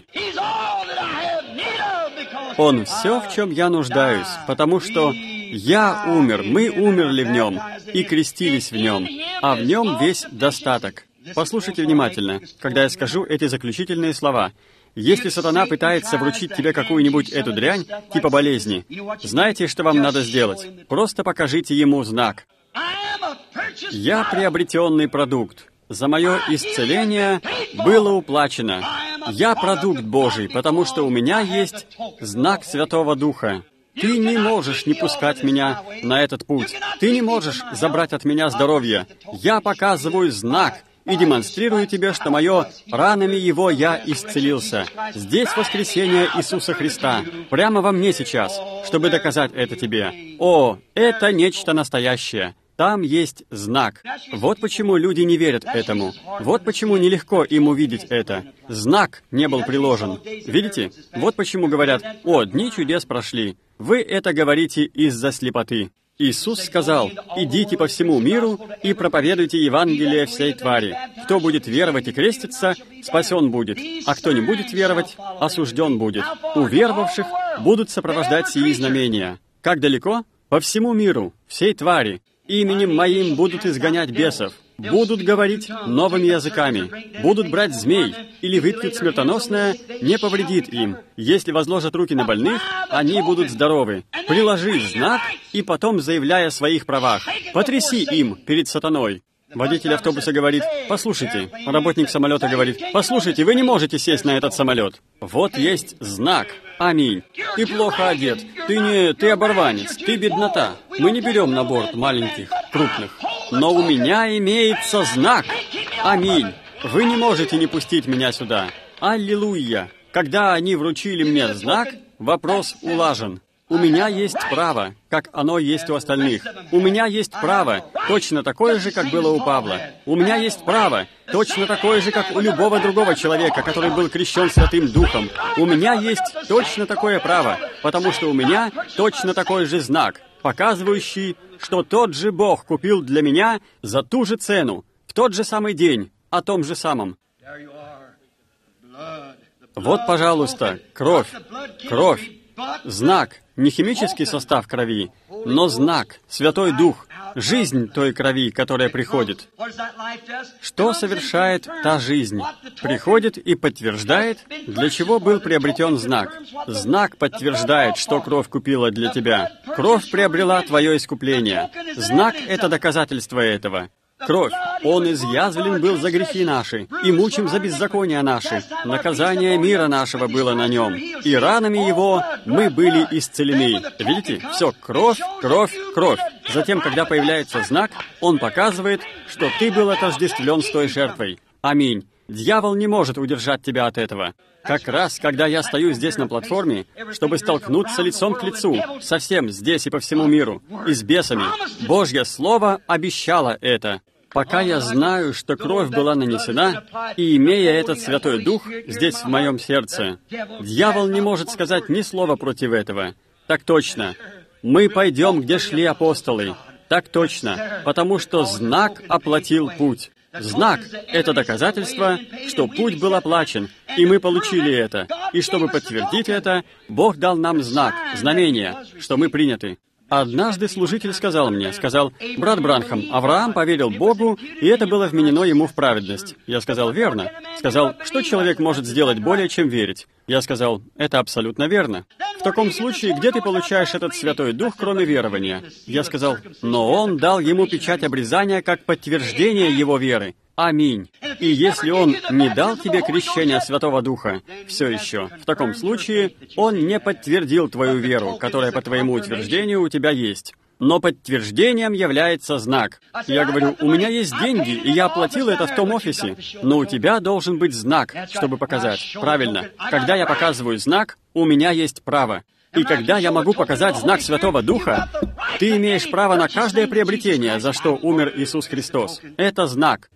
Он все, в чем я нуждаюсь, потому что я умер, мы умерли в Нем и крестились в Нем, а в Нем весь достаток. Послушайте внимательно, когда я скажу эти заключительные слова. Если сатана пытается вручить тебе какую-нибудь эту дрянь, типа болезни, знаете, что вам надо сделать? Просто покажите ему знак. Я приобретенный продукт. За мое исцеление было уплачено. Я продукт Божий, потому что у меня есть знак Святого Духа. Ты не можешь не пускать меня на этот путь. Ты не можешь забрать от меня здоровье. Я показываю знак, и демонстрирую тебе, что мое ранами Его я исцелился. Здесь воскресение Иисуса Христа, прямо во мне сейчас, чтобы доказать это тебе. О, это нечто настоящее. Там есть знак. Вот почему люди не верят этому. Вот почему нелегко им увидеть это. Знак не был приложен. Видите? Вот почему говорят: «О, дни чудес прошли». Вы это говорите из-за слепоты. Иисус сказал: «Идите по всему миру и проповедуйте Евангелие всей твари. Кто будет веровать и креститься, спасен будет, а кто не будет веровать, осужден будет. У веровавших будут сопровождать сии знамения». Как далеко? По всему миру, всей твари. Именем Моим будут изгонять бесов, будут говорить новыми языками, будут брать змей или выпьют смертоносное, не повредит им. Если возложат руки на больных, они будут здоровы. Приложи знак и потом заявляй о своих правах. Потряси им перед сатаной. Водитель автобуса говорит: «Послушайте». Работник самолета говорит: «Послушайте, вы не можете сесть на этот самолет». Вот есть знак. Аминь. Ты плохо одет. Ты не... Ты оборванец. Ты беднота. Мы не берем на борт маленьких, крупных. Но у меня имеется знак. Аминь. Вы не можете не пустить меня сюда. Аллилуйя. Когда они вручили мне знак, вопрос улажен. У меня есть право, как оно есть у остальных. У меня есть право, точно такое же, как было у Павла. У меня есть право, точно такое же, как у любого другого человека, который был крещен Святым Духом. У меня есть точно такое право, потому что у меня точно такой же знак, показывающий, что тот же Бог купил для меня за ту же цену, в тот же самый день, о том же самом. Вот, пожалуйста, кровь, кровь. Знак, не химический состав крови, но знак, Святой Дух, жизнь той крови, которая приходит. Что совершает та жизнь? Приходит и подтверждает, для чего был приобретен знак. Знак подтверждает, что кровь купила для тебя. Кровь приобрела твое искупление. Знак — это доказательство этого. Кровь. Он изъязвлен был за грехи наши, и мучим за беззакония наши. Наказание мира нашего было на нем, и ранами Его мы были исцелены. Видите? Все, кровь, кровь, кровь. Затем, когда появляется знак, он показывает, что ты был отождествлен с той жертвой. Аминь. Дьявол не может удержать тебя от этого. Как раз, когда я стою здесь на платформе, чтобы столкнуться лицом к лицу со всем здесь и по всему миру, и с бесами, Божье Слово обещало это. Пока я знаю, что кровь была нанесена, и имея этот Святой Дух здесь в моем сердце, дьявол не может сказать ни слова против этого. Так точно. Мы пойдем, где шли апостолы. Так точно. Потому что знак оплатил путь. Знак — это доказательство, что путь был оплачен, и мы получили это. И чтобы подтвердить это, Бог дал нам знак, знамение, что мы приняты. Однажды служитель сказал мне, сказал: «Брат Бранхам, Авраам поверил Богу, и это было вменено ему в праведность». Я сказал: «Верно». Сказал: «Что человек может сделать более, чем верить?» Я сказал: «Это абсолютно верно». В таком случае, где ты получаешь этот Святой Дух, кроме верования? Я сказал: «Но Он дал ему печать обрезания как подтверждение его веры». Аминь. И если Он не дал тебе крещение Святого Духа, все еще, в таком случае Он не подтвердил твою веру, которая, по твоему утверждению, у тебя есть. Но подтверждением является знак. Я говорю: «У меня есть деньги, и я оплатил это в том офисе, но у тебя должен быть знак, чтобы показать». Правильно. Когда я показываю знак, у меня есть право. И когда я могу показать знак Святого Духа, ты имеешь право на каждое приобретение, за что умер Иисус Христос. Это знак.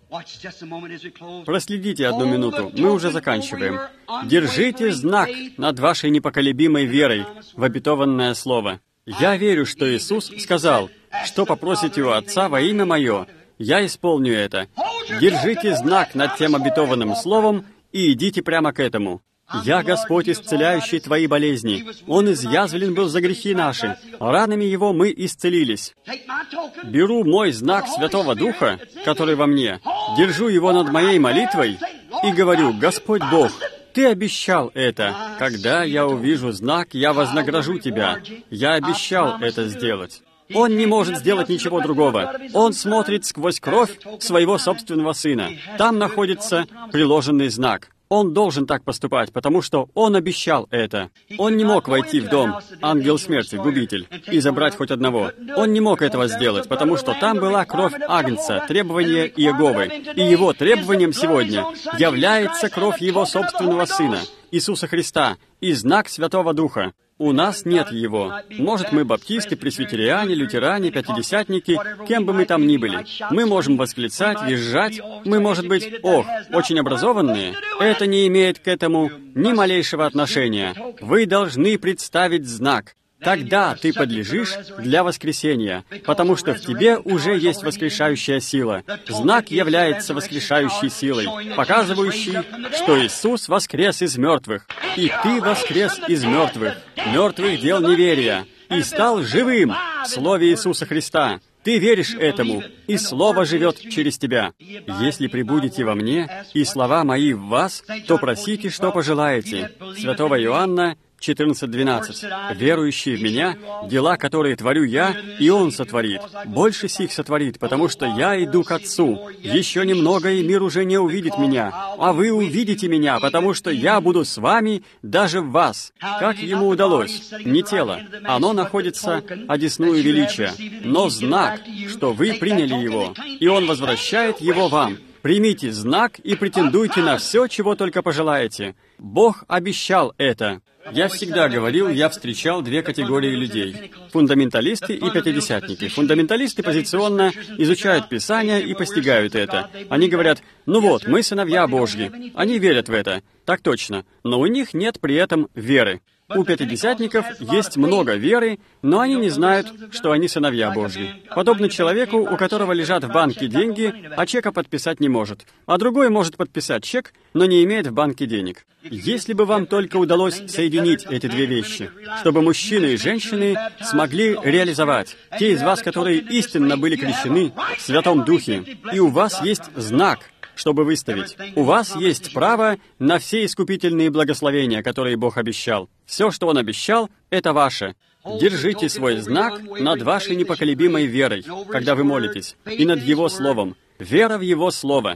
Проследите одну минуту, мы уже заканчиваем. Держите знак над вашей непоколебимой верой в обетованное Слово. Я верю, что Иисус сказал: «Что попросите у Отца во имя Мое, я исполню это». Держите знак над тем обетованным Словом и идите прямо к этому. «Я Господь, исцеляющий твои болезни. Он изъязвлен был за грехи наши. Ранами Его мы исцелились». Беру мой знак Святого Духа, который во мне, держу его над моей молитвой и говорю: «Господь Бог, Ты обещал это. Когда я увижу знак, я вознагражу Тебя. Я обещал это сделать». Он не может сделать ничего другого. Он смотрит сквозь кровь своего собственного Сына. Там находится приложенный знак. Он должен так поступать, потому что Он обещал это. Он не мог войти в дом, ангел смерти, губитель, и забрать хоть одного. Он не мог этого сделать, потому что там была кровь Агнца, требование Иеговы. И Его требованием сегодня является кровь Его собственного Сына, Иисуса Христа, и знак Святого Духа. У нас нет его. Может, мы баптисты, пресвитериане, лютеране, пятидесятники, кем бы мы там ни были. Мы можем восклицать, визжать. Мы, может быть, ох, очень образованные. Это не имеет к этому ни малейшего отношения. Вы должны представить знак. Тогда ты подлежишь для воскресения, потому что в тебе уже есть воскрешающая сила. Знак является воскрешающей силой, показывающей, что Иисус воскрес из мертвых. И ты воскрес из мертвых, мертвых дел неверия, и стал живым в Слове Иисуса Христа. Ты веришь этому, и Слово живет через тебя. Если пребудете во мне, и слова мои в вас, то просите, что пожелаете. Святого Иоанна четырнадцать двенадцать. «Верующий в Меня, дела, которые творю Я, и Он сотворит. Больше сих сотворит, потому что Я иду к Отцу. Еще немного, и мир уже не увидит Меня, а вы увидите Меня, потому что Я буду с вами даже в вас». Как Ему удалось? Не тело. Оно находится одесную величия, но знак, что вы приняли Его, и Он возвращает Его вам. Примите знак и претендуйте на все, чего только пожелаете. Бог обещал это. Я всегда говорил, я встречал две категории людей. Фундаменталисты и пятидесятники. Фундаменталисты позиционно изучают Писание и постигают это. Они говорят, ну вот, мы сыновья Божьи. Они верят в это. Так точно. Но у них нет при этом веры. У пятидесятников есть много веры, но они не знают, что они сыновья Божьи. Подобно человеку, у которого лежат в банке деньги, а чека подписать не может. А другой может подписать чек, но не имеет в банке денег. Если бы вам только удалось соединить эти две вещи, чтобы мужчины и женщины смогли реализовать, те из вас, которые истинно были крещены в Святом Духе, и у вас есть знак, чтобы выставить. У вас есть право на все искупительные благословения, которые Бог обещал. Все, что Он обещал, это ваше. Держите свой знак над вашей непоколебимой верой, когда вы молитесь, и над Его Словом. Вера в Его Слово.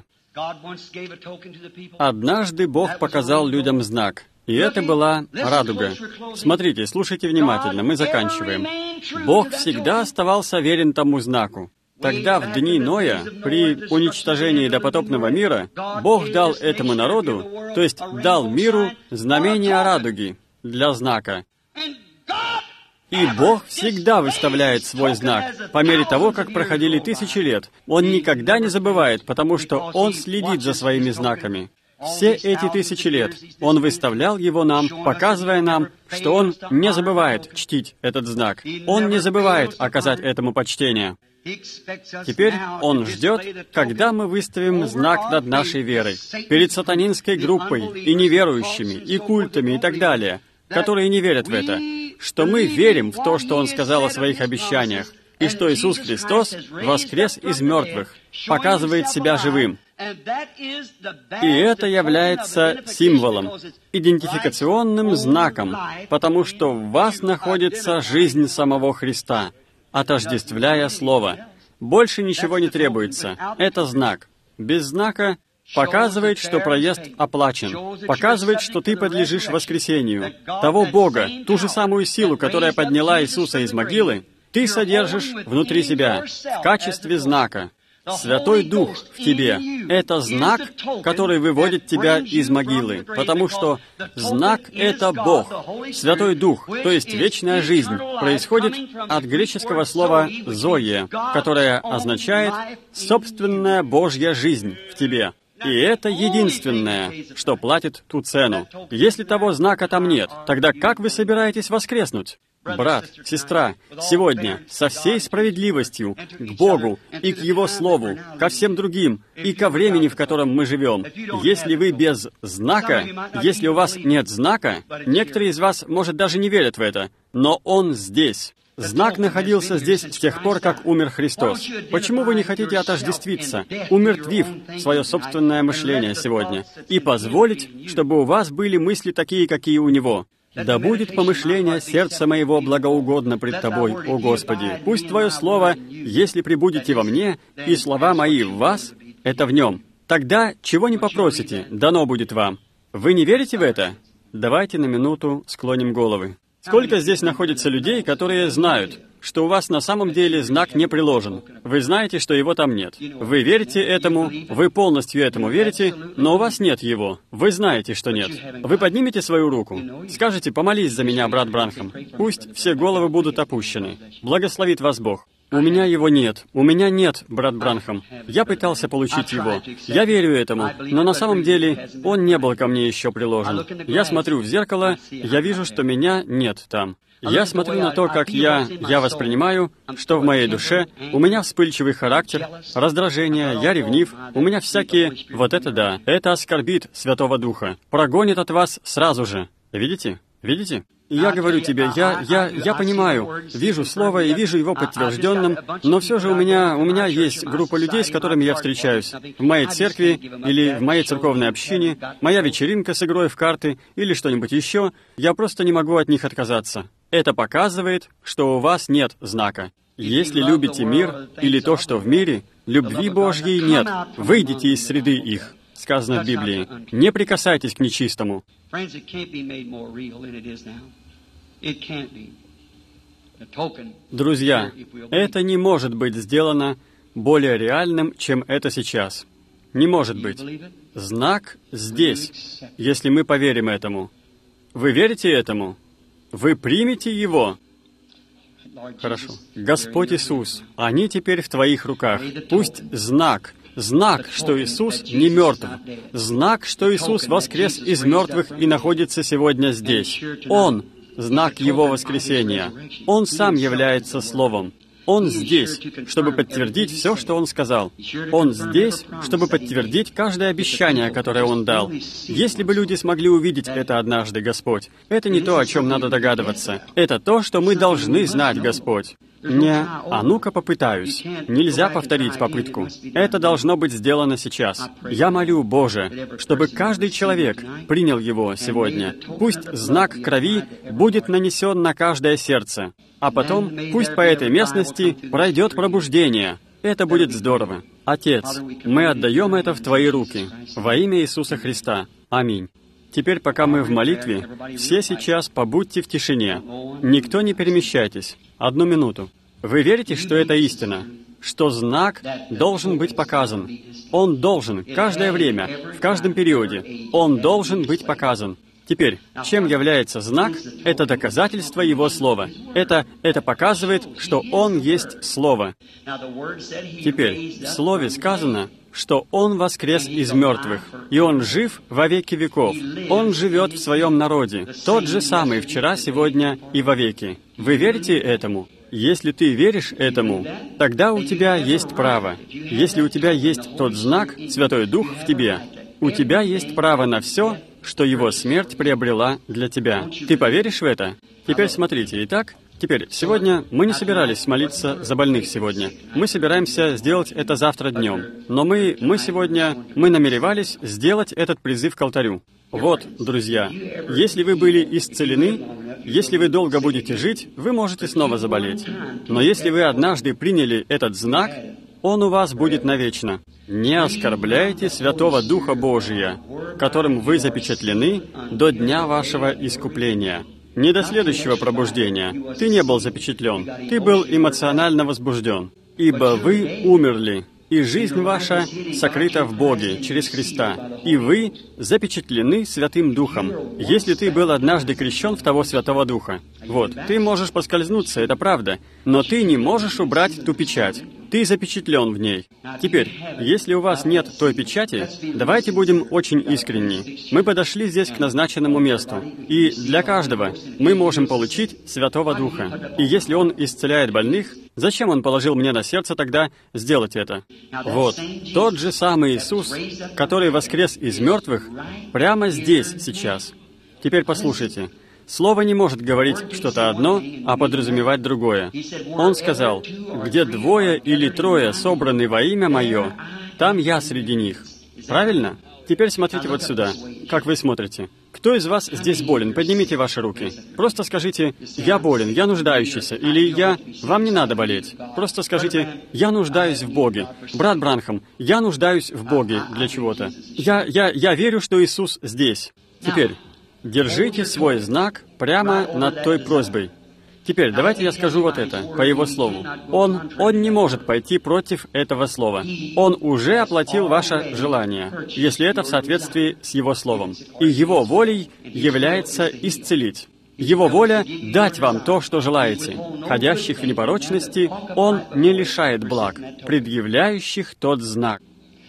Однажды Бог показал людям знак, и это была радуга. Смотрите, слушайте внимательно, мы заканчиваем. Бог всегда оставался верен тому знаку. Тогда, в дни Ноя, при уничтожении допотопного мира, Бог дал этому народу, то есть дал миру знамение радуги для знака. И Бог всегда выставляет свой знак, по мере того, как проходили тысячи лет. Он никогда не забывает, потому что Он следит за своими знаками. Все эти тысячи лет Он выставлял его нам, показывая нам, что Он не забывает чтить этот знак. Он не забывает оказать этому почтение. Теперь Он ждет, когда мы выставим знак над нашей верой, перед сатанинской группой и неверующими, и культами, и так далее, которые не верят в это, что мы верим в то, что Он сказал о своих обещаниях, и что Иисус Христос воскрес из мертвых, показывает себя живым. И это является символом, идентификационным знаком, потому что в вас находится жизнь самого Христа, отождествляя Слово. Больше ничего не требуется. Это знак. Без знака показывает, что проезд оплачен. Показывает, что ты подлежишь воскресению. Того Бога, ту же самую силу, которая подняла Иисуса из могилы, ты содержишь внутри себя в качестве знака. Святой Дух в тебе — это знак, который выводит тебя из могилы, потому что знак — это Бог. Святой Дух, то есть вечная жизнь, происходит от греческого слова «зоe», которое означает «собственная Божья жизнь в тебе». И это единственное, что платит ту цену. Если того знака там нет, тогда как вы собираетесь воскреснуть? Брат, сестра, сегодня со всей справедливостью к Богу и к Его Слову, ко всем другим и ко времени, в котором мы живем, если вы без знака, если у вас нет знака, некоторые из вас, может, даже не верят в это, но Он здесь. Знак находился здесь с тех пор, как умер Христос. Почему вы не хотите отождествиться, умертвив свое собственное мышление сегодня, и позволить, чтобы у вас были мысли такие, какие у Него? «Да будет помышление сердца моего благоугодно пред Тобой, о Господи. Пусть Твое Слово, если пребудете во мне, и слова мои в вас, это в Нем. Тогда, чего не попросите, дано будет вам. Вы не верите в это? Давайте на минуту склоним головы. Сколько здесь находится людей, которые знают, что у вас на самом деле знак не приложен? Вы знаете, что его там нет. Вы верите этому, вы полностью этому верите, но у вас нет его. Вы знаете, что нет. Вы поднимете свою руку, скажете: «Помолись за меня, брат Бранхам». Пусть все головы будут опущены. Благословит вас Бог. У меня его нет. У меня нет, брат Бранхам. Я пытался получить его. Я верю этому, но на самом деле он не был ко мне еще приложен. Я смотрю в зеркало, я вижу, что меня нет там. Я смотрю на то, как я, я воспринимаю, что в моей душе, у меня вспыльчивый характер, раздражение, я ревнив, у меня всякие... Вот это да, это оскорбит Святого Духа, прогонит от вас сразу же. Видите? Видите? И я говорю тебе, я, я, я понимаю, вижу слово и вижу его подтвержденным, но все же у меня, у меня есть группа людей, с которыми я встречаюсь в моей церкви или в моей церковной общине, моя вечеринка с игрой в карты или что-нибудь еще, я просто не могу от них отказаться. Это показывает, что у вас нет знака. Если любите мир или то, что в мире, любви Божьей нет. Выйдите из среды их. Сказано в Библии. Не прикасайтесь к нечистому. Друзья, это не может быть сделано более реальным, чем это сейчас. Не может быть. Знак здесь, если мы поверим этому. Вы верите этому? Вы примете его? Хорошо. Господь Иисус, они теперь в Твоих руках. Пусть знак, знак, что Иисус не мертв, знак, что Иисус воскрес из мертвых и находится сегодня здесь. Он — знак Его воскресения. Он сам является Словом. Он здесь, чтобы подтвердить все, что Он сказал. Он здесь, чтобы подтвердить каждое обещание, которое Он дал. Если бы люди смогли увидеть это однажды, Господь, это не то, о чем надо догадываться. Это то, что мы должны знать, Господь. Не, а ну-ка попытаюсь. Нельзя повторить попытку. Это должно быть сделано сейчас. Я молю, Боже, чтобы каждый человек принял его сегодня. Пусть знак крови будет нанесен на каждое сердце. А потом пусть по этой местности пройдет пробуждение. Это будет здорово. Отец, мы отдаем это в Твои руки. Во имя Иисуса Христа. Аминь. Теперь, пока мы в молитве, все сейчас побудьте в тишине. Никто не перемещайтесь. Одну минуту. Вы верите, что это истина? Что знак должен быть показан? Он должен, каждое время, в каждом периоде. Он должен быть показан. Теперь, чем является знак? Это доказательство Его Слова. Это, это показывает, что Он есть Слово. Теперь, в Слове сказано, что Он воскрес из мертвых, и Он жив во веки веков. Он живет в Своем народе, тот же самый вчера, сегодня и вовеки. Вы верите этому? Если ты веришь этому, тогда у тебя есть право. Если у тебя есть тот знак, Святой Дух в тебе, у тебя есть право на все, что Его смерть приобрела для тебя. Ты поверишь в это? Теперь смотрите, итак, теперь, сегодня мы не собирались молиться за больных сегодня. Мы собираемся сделать это завтра днем. Но мы, мы сегодня, мы намеревались сделать этот призыв к алтарю. Вот, друзья, если вы были исцелены, если вы долго будете жить, вы можете снова заболеть. Но если вы однажды приняли этот знак, он у вас будет навечно. Не оскорбляйте Святого Духа Божия, которым вы запечатлены до дня вашего искупления. Не до следующего пробуждения. Ты не был запечатлен. Ты был эмоционально возбужден. Ибо вы умерли, и жизнь ваша сокрыта в Боге через Христа, и вы запечатлены Святым Духом. Если ты был однажды крещен в того Святого Духа, вот, ты можешь поскользнуться, это правда, но ты не можешь убрать ту печать. Ты запечатлен в ней. Теперь, если у вас нет той печати, давайте будем очень искренни. Мы подошли здесь к назначенному месту, и для каждого мы можем получить Святого Духа. И если Он исцеляет больных, зачем Он положил мне на сердце тогда сделать это? Вот, тот же самый Иисус, который воскрес из мертвых, прямо здесь, сейчас. Теперь послушайте. Слово не может говорить что-то одно, а подразумевать другое. Он сказал, «Где двое или трое собраны во имя Мое, там Я среди них». Правильно? Теперь смотрите вот сюда. Как вы смотрите? Кто из вас здесь болен? Поднимите ваши руки. Просто скажите, «Я болен, я нуждающийся», или «Я...» Вам не надо болеть. Просто скажите, «Я нуждаюсь в Боге». Брат Бранхам, «Я нуждаюсь в Боге для чего-то». Я, я, я верю, что Иисус здесь. Теперь, держите свой знак прямо над той просьбой. Теперь, давайте я скажу вот это, по его слову. Он, он не может пойти против этого слова. Он уже оплатил ваше желание, если это в соответствии с его словом. И его волей является исцелить. Его воля — дать вам то, что желаете. Ходящих в непорочности Он не лишает благ, предъявляющих тот знак.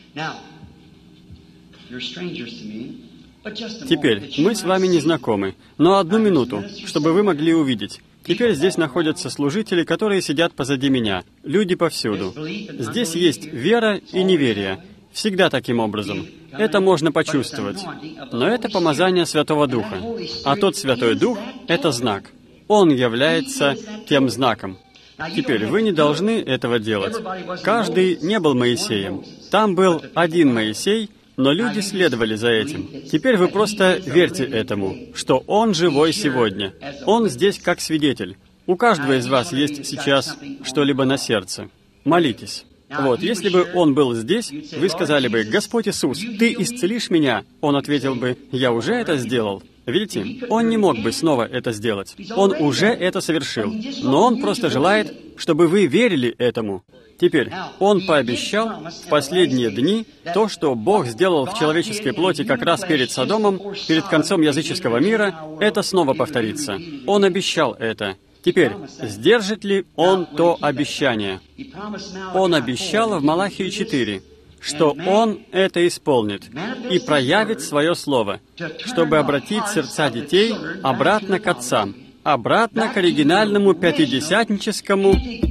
Теперь, мы с вами не знакомы, но одну минуту, чтобы вы могли увидеть. Теперь здесь находятся служители, которые сидят позади меня. Люди повсюду. Здесь есть вера и неверие. Всегда таким образом. Это можно почувствовать. Но это помазание Святого Духа. А тот Святой Дух — это знак. Он является тем знаком. Теперь, вы не должны этого делать. Каждый не был Моисеем. Там был один Моисей, но люди следовали за этим. Теперь вы просто верьте этому, что Он живой сегодня. Он здесь как свидетель. У каждого из вас есть сейчас что-либо на сердце. Молитесь. Вот, если бы Он был здесь, вы сказали бы: «Господь Иисус, Ты исцелишь меня?» Он ответил бы: «Я уже это сделал». Видите, Он не мог бы снова это сделать. Он уже это совершил. Но Он просто желает, чтобы вы верили этому. Теперь, Он пообещал в последние дни то, что Бог сделал в человеческой плоти как раз перед Содомом, перед концом языческого мира, это снова повторится. Он обещал это. Теперь, сдержит ли Он то обещание? Он обещал в Малахии четыре, что Он это исполнит и проявит Свое Слово, чтобы обратить сердца детей обратно к отцам, обратно к оригинальному пятидесятническому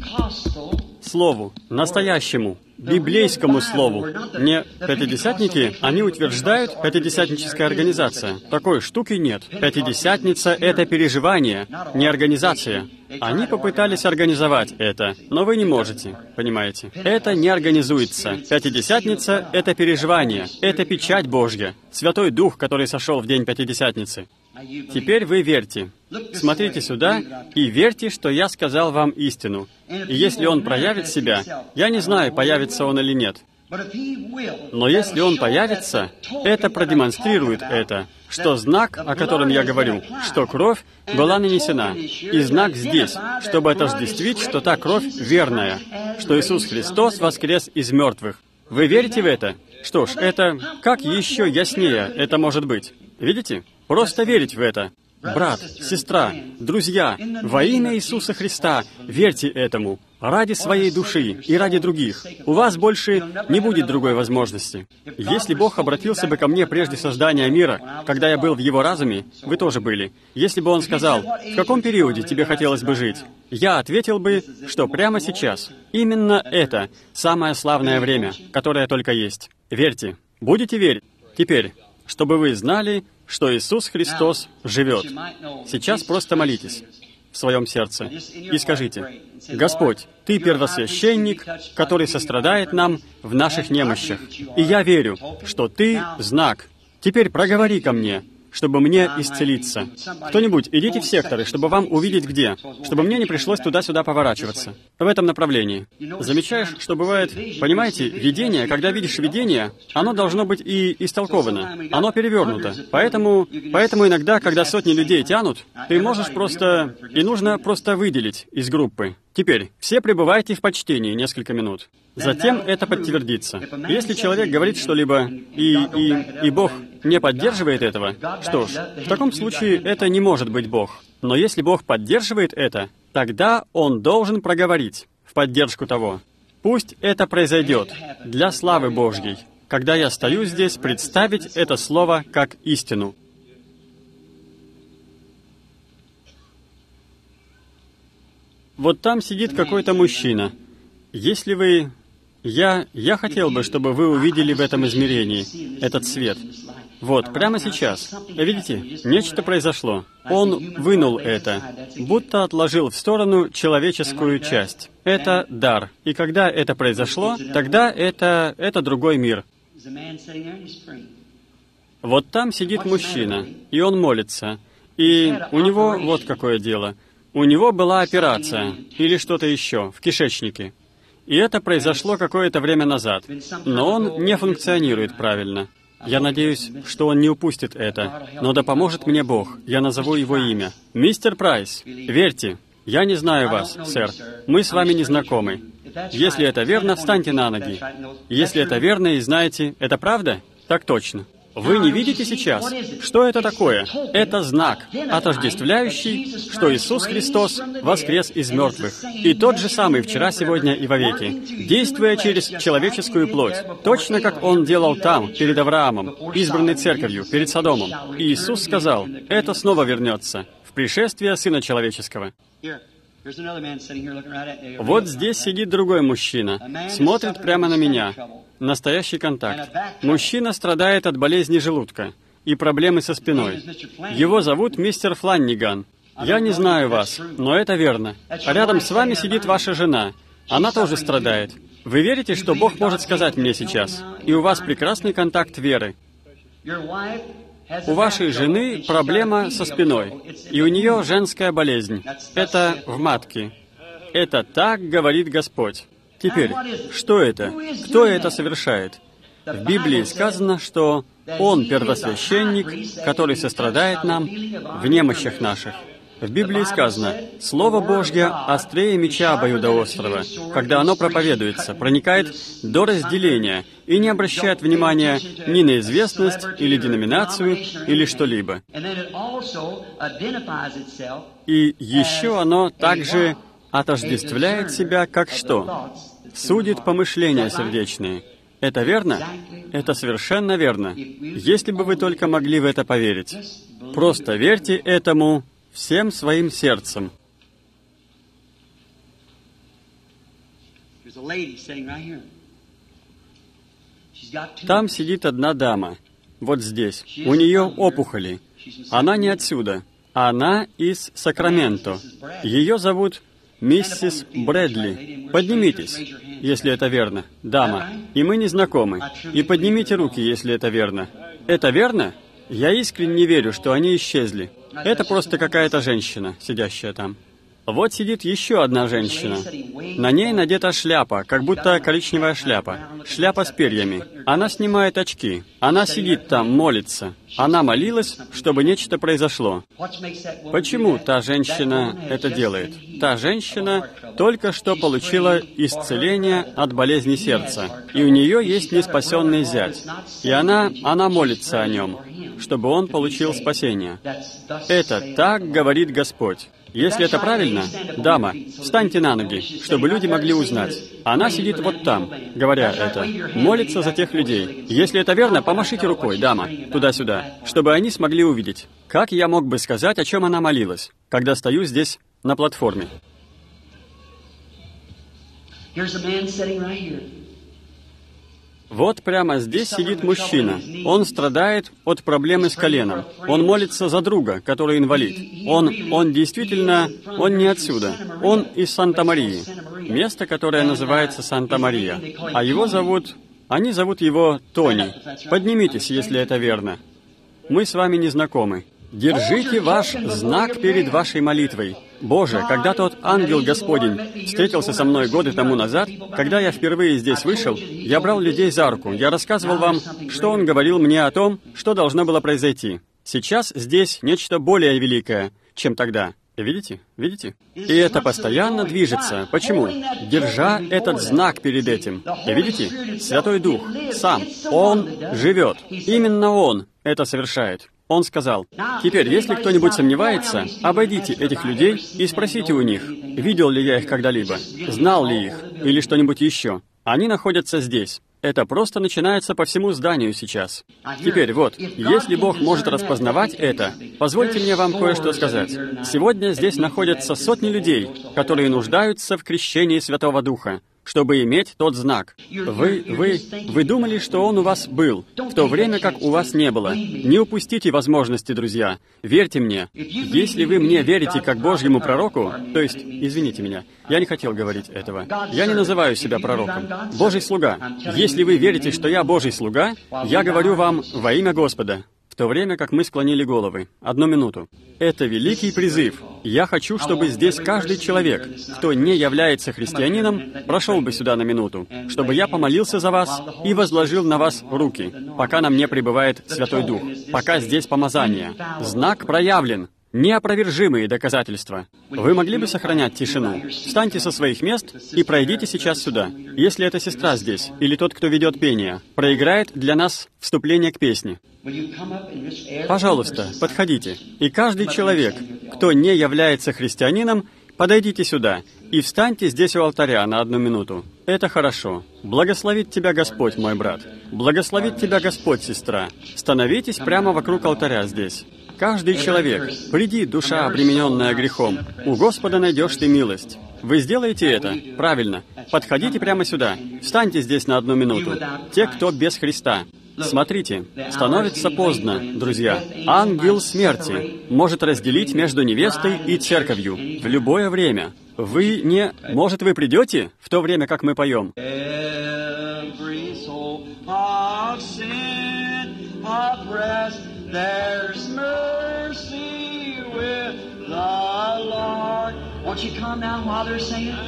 Слову, настоящему, библейскому Слову. Не пятидесятники, они утверждают, пятидесятническая организация. Такой штуки нет. Пятидесятница — это переживание, не организация. Они попытались организовать это, но вы не можете, понимаете? Это не организуется. Пятидесятница — это переживание, это печать Божья, Святой Дух, который сошел в день Пятидесятницы. Теперь вы верьте. Смотрите сюда и верьте, что я сказал вам истину. И если Он проявит себя, я не знаю, появится Он или нет. Но если Он появится, это продемонстрирует это, что знак, о котором я говорю, что кровь была нанесена, и знак здесь, чтобы отождествить, что та кровь верная, что Иисус Христос воскрес из мертвых. Вы верите в это? Что ж, это как еще яснее это может быть? Видите? Просто верить в это. Брат, сестра, друзья, во имя Иисуса Христа, верьте этому, ради своей души и ради других. У вас больше не будет другой возможности. Если Бог обратился бы ко мне прежде создания мира, когда я был в Его разуме, вы тоже были. Если бы Он сказал: «В каком периоде тебе хотелось бы жить?» Я ответил бы, что прямо сейчас. Именно это самое славное время, которое только есть. Верьте. Будете верить? Теперь, чтобы вы знали, что Иисус Христос живет. Сейчас просто молитесь в своем сердце и скажите: «Господь, Ты первосвященник, который сострадает нам в наших немощах. И я верю, что Ты — знак. Теперь проговори ко мне, чтобы мне исцелиться». Кто-нибудь, идите в секторы, чтобы вам увидеть где, чтобы мне не пришлось туда-сюда поворачиваться. В этом направлении. Замечаешь, что бывает, понимаете, видение, когда видишь видение, оно должно быть и истолковано, оно перевернуто. Поэтому, поэтому иногда, когда сотни людей тянут, ты можешь просто, и нужно просто выделить из группы. Теперь, все пребывайте в почтении несколько минут. Затем это подтвердится. Если человек говорит что-либо, и, и, и Бог не поддерживает этого, что ж, в таком случае это не может быть Бог. Но если Бог поддерживает это, тогда Он должен проговорить в поддержку того. Пусть это произойдет для славы Божьей, когда я стою здесь представить это слово как истину. Вот там сидит какой-то мужчина. Если вы... Я... Я хотел бы, чтобы вы увидели в этом измерении этот свет. Вот, прямо сейчас. Видите, нечто произошло. Он вынул это, будто отложил в сторону человеческую часть. Это дар. И когда это произошло, тогда это... это другой мир. Вот там сидит мужчина, и он молится. И у него вот какое дело. У него была операция, или что-то еще, в кишечнике. И это произошло какое-то время назад. Но он не функционирует правильно. Я надеюсь, что он не упустит это, но да поможет мне Бог, я назову его имя. Мистер Прайс, верьте, я не знаю вас, сэр, мы с вами не знакомы. Если это верно, встаньте на ноги. Если это верно и знаете, это правда? Так точно. Вы не видите сейчас? Что это такое? Это знак, отождествляющий, что Иисус Христос воскрес из мертвых. И тот же самый вчера, сегодня и вовеки, действуя через человеческую плоть, точно как Он делал там, перед Авраамом, избранной церковью, перед Содомом. И Иисус сказал, это снова вернется в пришествие Сына Человеческого. Вот здесь сидит другой мужчина, смотрит прямо на меня. Настоящий контакт. Мужчина страдает от болезни желудка и проблемы со спиной. Его зовут мистер Фланниган. Я не знаю вас, но это верно. А рядом с вами сидит ваша жена. Она тоже страдает. Вы верите, что Бог может сказать мне сейчас? И у вас прекрасный контакт веры. У вашей жены проблема со спиной, и у нее женская болезнь. Это в матке. Это так говорит Господь. Теперь, что это? Кто это совершает? В Библии сказано, что Он первосвященник, который сострадает нам в немощах наших. В Библии сказано, Слово Божье острее меча обоюдоострого, когда оно проповедуется, проникает до разделения и не обращает внимания ни на известность, или деноминацию, или что-либо. И еще оно также отождествляет себя как что? Судит помышления сердечные. Это верно? Это совершенно верно. Если бы вы только могли в это поверить. Просто верьте этому всем своим сердцем. Там сидит одна дама. Вот здесь. У нее опухоли. Она не отсюда. Она из Сакраменто. Ее зовут миссис Брэдли. Поднимитесь, если это верно. Дама. И мы не знакомы. И поднимите руки, если это верно. Это верно? Я искренне верю, что они исчезли. Это просто какая-то женщина, сидящая там. Вот сидит еще одна женщина. На ней надета шляпа, как будто коричневая шляпа. Шляпа с перьями. Она снимает очки. Она сидит там, молится. Она молилась, чтобы нечто произошло. Почему та женщина это делает? Та женщина только что получила исцеление от болезни сердца. И у нее есть неспасенный зять. И она, она молится о нем, чтобы он получил спасение. Это так говорит Господь. Если это правильно, дама, встаньте на ноги, чтобы люди могли узнать. Она сидит вот там, говоря это, молится за тех людей. Если это верно, помашите рукой, дама, туда-сюда, чтобы они смогли увидеть. Как я мог бы сказать, о чем она молилась, когда стою здесь на платформе? Вот прямо здесь сидит мужчина. Он страдает от проблемы с коленом. Он молится за друга, который инвалид. Он, он действительно, он не отсюда. Он из Санта-Марии. Место, которое называется Санта-Мария. А его зовут... Они зовут его Тони. Поднимитесь, если это верно. Мы с вами не знакомы. Держите ваш знак перед вашей молитвой. Боже, когда тот ангел Господень встретился со мной годы тому назад, когда я впервые здесь вышел, я брал людей за руку, я рассказывал вам, что он говорил мне о том, что должно было произойти. Сейчас здесь нечто более великое, чем тогда. Видите? Видите? И это постоянно движется. Почему? Держа этот знак перед этим. И видите? Святой Дух сам, Он живет. Именно Он это совершает. Он сказал, «Теперь, если кто-нибудь сомневается, обойдите этих людей и спросите у них, видел ли я их когда-либо, знал ли их, или что-нибудь еще. Они находятся здесь». Это просто начинается по всему зданию сейчас. Теперь вот, если Бог может распознавать это, позвольте мне вам кое-что сказать. Сегодня здесь находятся сотни людей, которые нуждаются в крещении Святого Духа, чтобы иметь тот знак. Вы, вы, вы думали, что он у вас был, в то время как у вас не было. Не упустите возможности, друзья. Верьте мне. Если вы мне верите как Божьему пророку, то есть, извините меня, я не хотел говорить этого. Я не называю себя пророком. Божий слуга. Если вы верите, что я Божий слуга, я говорю вам во имя Господа. В в то время как мы склонили головы. Одну минуту. Это великий призыв. Я хочу, чтобы здесь каждый человек, кто не является христианином, прошел бы сюда на минуту, чтобы я помолился за вас и возложил на вас руки, пока на мне пребывает Святой Дух, пока здесь помазание. Знак проявлен. Неопровержимые доказательства. Вы могли бы сохранять тишину? Встаньте со своих мест и пройдите сейчас сюда. Если эта сестра здесь, или тот, кто ведет пение, проиграет для нас вступление к песне. Пожалуйста, подходите. И каждый человек, кто не является христианином, подойдите сюда и встаньте здесь у алтаря на одну минуту. Это хорошо. Благословит тебя Господь, мой брат. Благословит тебя Господь, сестра. Становитесь прямо вокруг алтаря здесь. Каждый человек, приди, душа, обремененная грехом. У Господа найдешь ты милость. Вы сделаете это? Правильно. Подходите прямо сюда. Встаньте здесь на одну минуту. Те, кто без Христа. Смотрите, становится поздно, друзья. Ангел смерти может разделить между невестой и церковью в любое время. Вы не... Может, вы придете в то время, как мы поем? There's mercy with the Lord. Won't you come down while they're singing?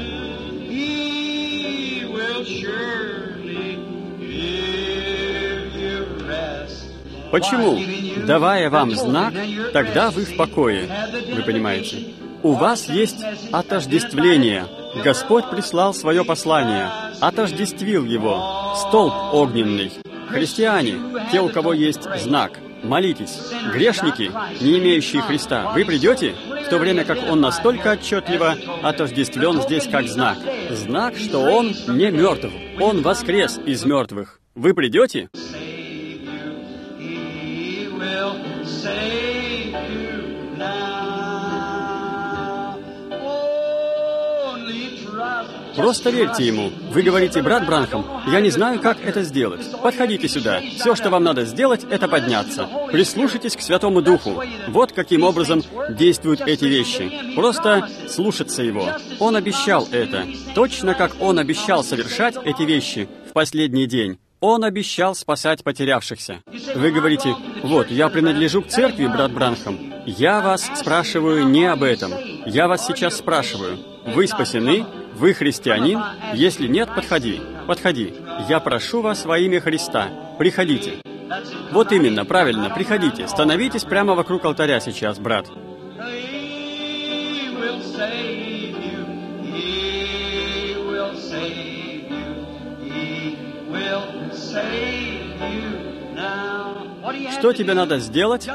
He will surely give you rest. Почему? Давая вам знак, тогда вы в покое. Вы понимаете? У вас есть отождествление. Господь прислал свое послание, отождествил его. Столб огненный. Христиане, те, у кого есть знак, молитесь. Грешники, не имеющие Христа, вы придете, в то время как Он настолько отчетливо отождествлен здесь как знак. Знак, что Он не мертв. Он воскрес из мертвых. Вы придете? Просто верьте Ему. Вы говорите: брат Бранхам, я не знаю, как это сделать. Подходите сюда. Все, что вам надо сделать, это подняться. Прислушайтесь к Святому Духу. Вот каким образом действуют эти вещи. Просто слушаться Его. Он обещал это. Точно как Он обещал совершать эти вещи в последний день. Он обещал спасать потерявшихся. Вы говорите: вот, я принадлежу к церкви, брат Бранхам. Я вас спрашиваю не об этом. Я вас сейчас спрашиваю. Вы спасены? Вы христианин? Если нет, подходи. Подходи. Я прошу вас во имя Христа. Приходите. Вот именно, правильно, приходите. Становитесь прямо вокруг алтаря сейчас, брат. Что тебе надо сделать?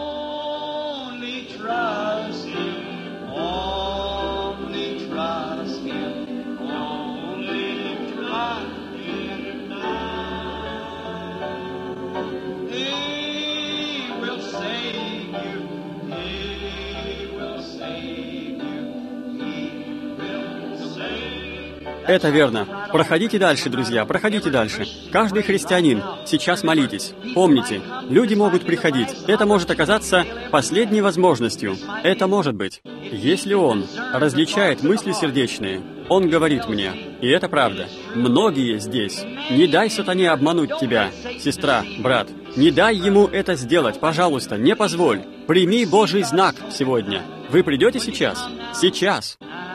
Это верно. Проходите дальше, друзья, проходите дальше. Каждый христианин, сейчас молитесь. Помните, люди могут приходить. Это может оказаться последней возможностью. Это может быть. Если Он различает мысли сердечные, Он говорит мне, и это правда, многие здесь. Не дай сатане обмануть тебя, сестра, брат. Не дай ему это сделать, пожалуйста, не позволь. Прими Божий знак сегодня. Вы придете сейчас? Сейчас.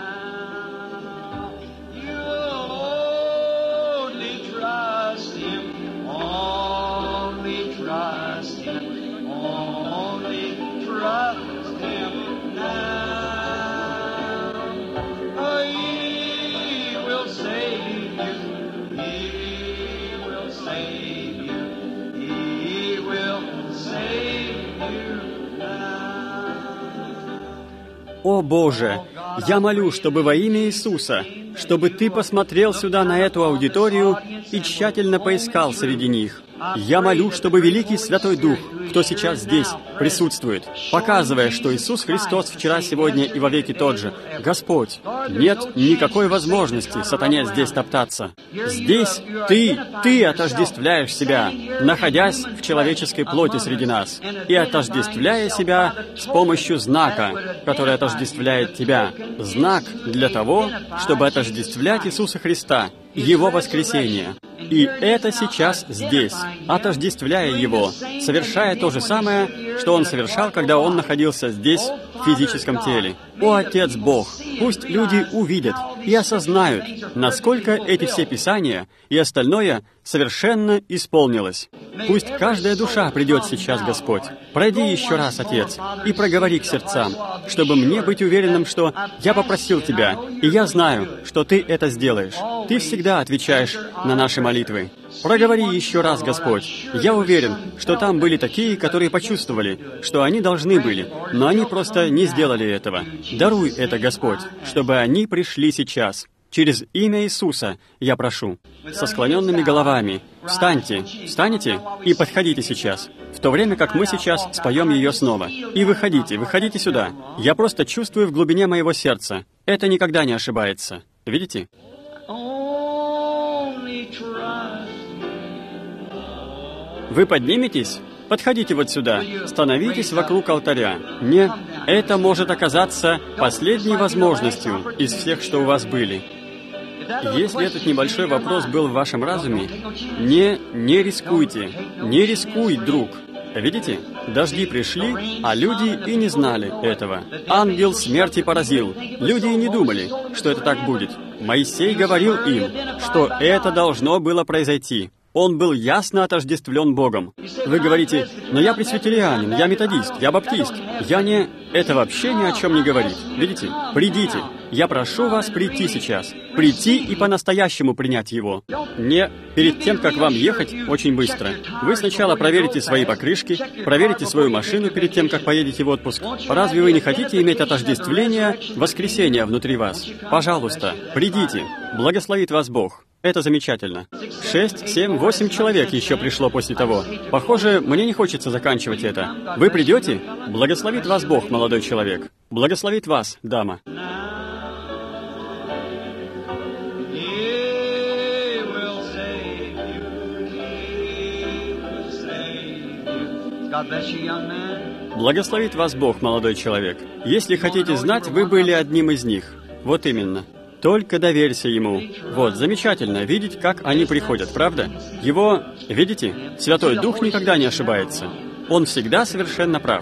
О Боже, я молю, чтобы во имя Иисуса, чтобы Ты посмотрел сюда на эту аудиторию и тщательно поискал среди них. Я молю, чтобы Великий Святой Дух, кто сейчас здесь присутствует, показывая, что Иисус Христос вчера, сегодня и вовеки тот же, Господь, нет никакой возможности сатане здесь топтаться. Здесь Ты, Ты отождествляешь себя, находясь в человеческой плоти среди нас, и отождествляя себя с помощью знака, который отождествляет Тебя. Знак для того, чтобы отождествлять Иисуса Христа, Его воскресение. И это сейчас здесь, отождествляя Его, совершая то же самое, что Он совершал, когда Он находился здесь, в физическом теле. О, Отец Бог, пусть люди увидят и осознают, насколько эти все Писания и остальное совершенно исполнилось. Пусть каждая душа придет сейчас, Господь. Пройди еще раз, Отец, и проговори к сердцам, чтобы мне быть уверенным, что я попросил Тебя, и я знаю, что Ты это сделаешь. Ты всегда отвечаешь на наши молитвы. Проговори еще раз, Господь. Я уверен, что там были такие, которые почувствовали, что они должны были, но они просто не сделали этого. Даруй это, Господь, чтобы они пришли сейчас. Через имя Иисуса я прошу. Со склоненными головами. Встаньте, встанете и подходите сейчас. В то время, как мы сейчас споем ее снова. И выходите, выходите сюда. Я просто чувствую в глубине моего сердца. Это никогда не ошибается. Видите? Вы подниметесь? Подходите вот сюда. Становитесь вокруг алтаря. Не, это может оказаться последней возможностью из всех, что у вас были. Если этот небольшой вопрос был в вашем разуме, не, не рискуйте. Не рискуй, друг. Видите? Дожди пришли, а люди и не знали этого. Ангел смерти поразил. Люди и не думали, что это так будет. Моисей говорил им, что это должно было произойти. Он был ясно отождествлен Богом. Вы говорите, но я пресвитерианин, я методист, я баптист. Я не... Это вообще ни о чем не говорит. Видите? Придите. Я прошу вас прийти сейчас. Прийти и по-настоящему принять Его. Не перед тем, как вам ехать, очень быстро. Вы сначала проверите свои покрышки, проверите свою машину перед тем, как поедете в отпуск. Разве вы не хотите иметь отождествление воскресения внутри вас? Пожалуйста, придите. Благословит вас Бог. Это замечательно. Шесть, семь, восемь человек еще пришло после того. Похоже, мне не хочется заканчивать это. Вы придете? Благословит вас Бог, молодой человек. Благословит вас, дама. Благословит вас Бог, молодой человек. Если хотите знать, вы были одним из них. Вот именно. Только доверься Ему. Вот, замечательно видеть, как они приходят, правда? Его, видите, Святой Дух никогда не ошибается. Он всегда совершенно прав.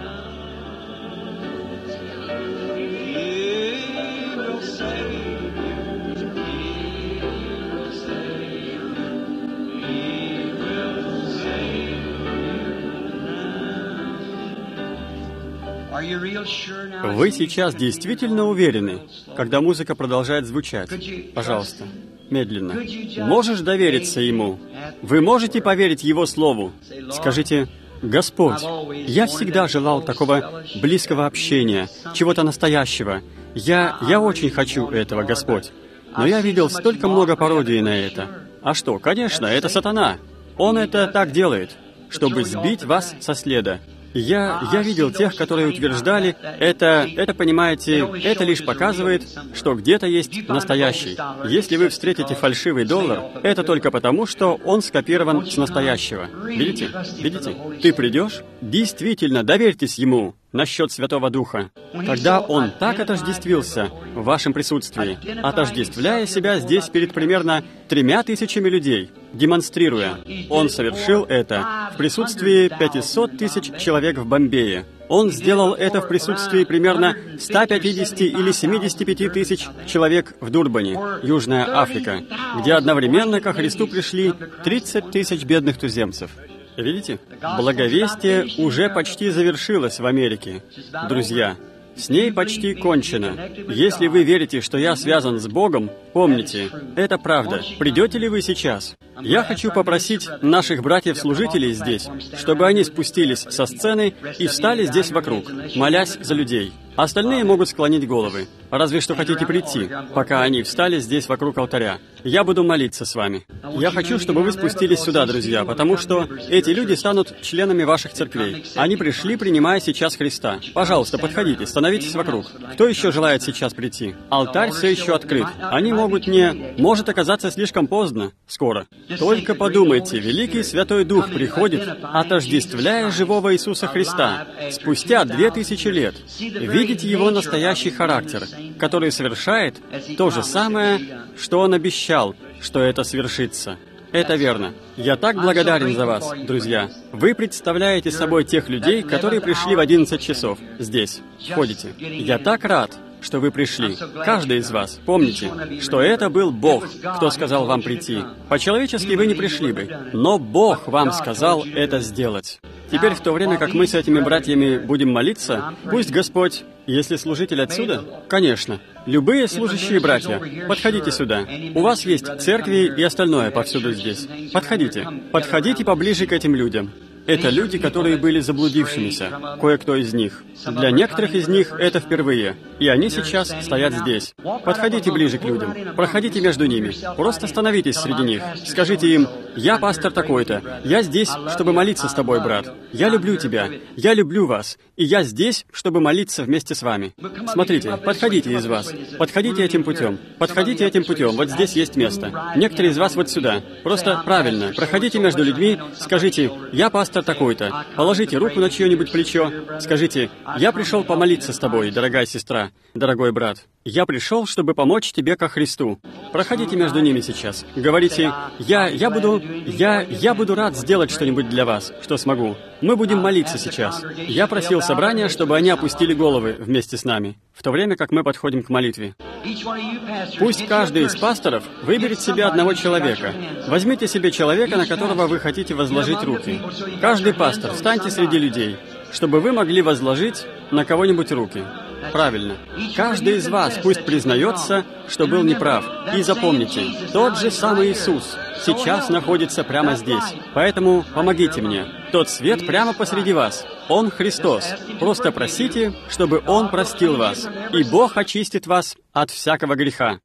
Вы сейчас действительно уверены, когда музыка продолжает звучать? Пожалуйста, медленно. Можешь довериться Ему? Вы можете поверить Его Слову? Скажите, Господь, я всегда желал такого близкого общения, чего-то настоящего. Я, я очень хочу этого, Господь. Но я видел столько много пародий на это. А что, конечно, это сатана. Он это так делает, чтобы сбить вас со следа. Я, я видел тех, которые утверждали, это, это, понимаете, это лишь показывает, что где-то есть настоящий. Если вы встретите фальшивый доллар, это только потому, что он скопирован с настоящего. Видите? Видите? Ты придешь? Действительно, доверьтесь Ему насчет Святого Духа. Когда Он так отождествился в вашем присутствии, отождествляя себя здесь перед примерно тремя тысячами людей, демонстрируя, Он совершил это в присутствии пятисот тысяч человек в Бомбее. Он сделал это в присутствии примерно ста пятидесяти или семидесяти пяти тысяч человек в Дурбане, Южная Африка, где одновременно ко Христу пришли тридцать тысяч бедных туземцев. Видите? Благовестие уже почти завершилось в Америке. Друзья, с ней почти кончено. Если вы верите, что я связан с Богом, помните, это правда. Придете ли вы сейчас? Я хочу попросить наших братьев-служителей здесь, чтобы они спустились со сцены и встали здесь вокруг, молясь за людей. Остальные могут склонить головы. Разве что хотите прийти, пока они встали здесь вокруг алтаря. Я буду молиться с вами. Я хочу, чтобы вы спустились сюда, друзья, потому что эти люди станут членами ваших церквей. Они пришли, принимая сейчас Христа. Пожалуйста, подходите, становитесь вокруг. Кто еще желает сейчас прийти? Алтарь все еще открыт. Они могут не... Может оказаться слишком поздно, скоро. Только подумайте, Великий Святой Дух приходит, отождествляя живого Иисуса Христа, спустя две тысячи лет. Видите Его настоящий характер, который совершает то же самое, что Он обещал, что это свершится. Это верно. Я так благодарен за вас, друзья. Вы представляете собой тех людей, которые пришли в одиннадцать часов здесь. Ходите. Я так рад, что вы пришли. Каждый из вас, помните, что это был Бог, кто сказал вам прийти. По-человечески вы не пришли бы, но Бог вам сказал это сделать. Теперь, в то время, как мы с этими братьями будем молиться, пусть Господь, если служитель отсюда, конечно, любые служащие братья, подходите сюда. У вас есть церкви и остальное повсюду здесь. Подходите. Подходите поближе к этим людям. Это люди, которые были заблудившимися, кое-кто из них. Для некоторых из них это впервые, и они сейчас стоят здесь. Подходите ближе к людям, проходите между ними, просто становитесь среди них. Скажите им: «Я пастор такой-то, я здесь, чтобы молиться с тобой, брат. Я люблю тебя, я люблю вас, и я здесь, чтобы молиться вместе с вами». Смотрите, подходите из вас, подходите этим путем, подходите этим путем, вот здесь есть место. Некоторые из вас вот сюда. Просто правильно, проходите между людьми, скажите: «Я пастор такой-то». Положите руку на чье-нибудь плечо, скажите: «Я пришел помолиться с тобой, дорогая сестра, дорогой брат. Я пришел, чтобы помочь тебе ко Христу». Проходите между ними сейчас. Говорите: «Я, я буду, я, я буду рад сделать что-нибудь для вас, что смогу. Мы будем молиться сейчас». Я просил собрания, чтобы они опустили головы вместе с нами, в то время как мы подходим к молитве. Пусть каждый из пасторов выберет себе одного человека. Возьмите себе человека, на которого вы хотите возложить руки. Каждый пастор, встаньте среди людей, чтобы вы могли возложить на кого-нибудь руки. Правильно. Каждый из вас пусть признается, что был неправ. И запомните, тот же самый Иисус сейчас находится прямо здесь. Поэтому помогите мне. Тот свет прямо посреди вас. Он Христос. Просто просите, чтобы Он простил вас. И Бог очистит вас от всякого греха.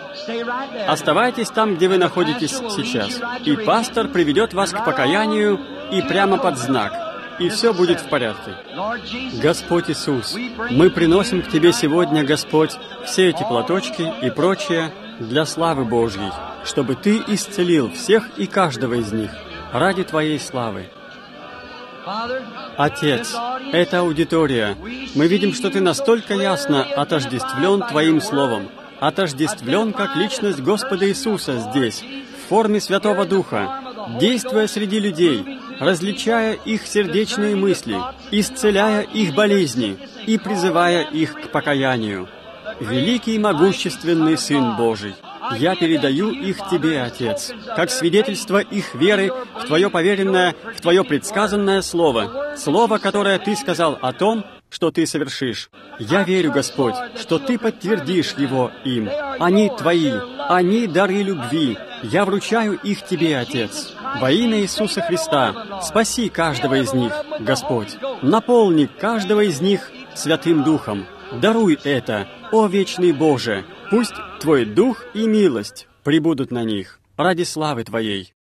Оставайтесь там, где вы находитесь сейчас. И пастор приведет вас к покаянию и прямо под знак. И все будет в порядке. Господь Иисус, мы приносим к Тебе сегодня, Господь, все эти платочки и прочее для славы Божьей, чтобы Ты исцелил всех и каждого из них ради Твоей славы. Отец, эта аудитория, мы видим, что Ты настолько ясно отождествлен Твоим Словом, отождествлен как личность Господа Иисуса здесь, в форме Святого Духа, действуя среди людей, различая их сердечные мысли, исцеляя их болезни и призывая их к покаянию. Великий и могущественный Сын Божий, я передаю их Тебе, Отец, как свидетельство их веры в Твое поверенное, в Твое предсказанное Слово, Слово, которое Ты сказал о том, что Ты совершишь. Я верю, Господь, что Ты подтвердишь его им. Они Твои, они дары любви. Я вручаю их Тебе, Отец. Во имя Иисуса Христа, спаси каждого из них, Господь. Наполни каждого из них Святым Духом. Даруй это, о вечный Боже. Пусть Твой Дух и милость пребудут на них ради славы Твоей.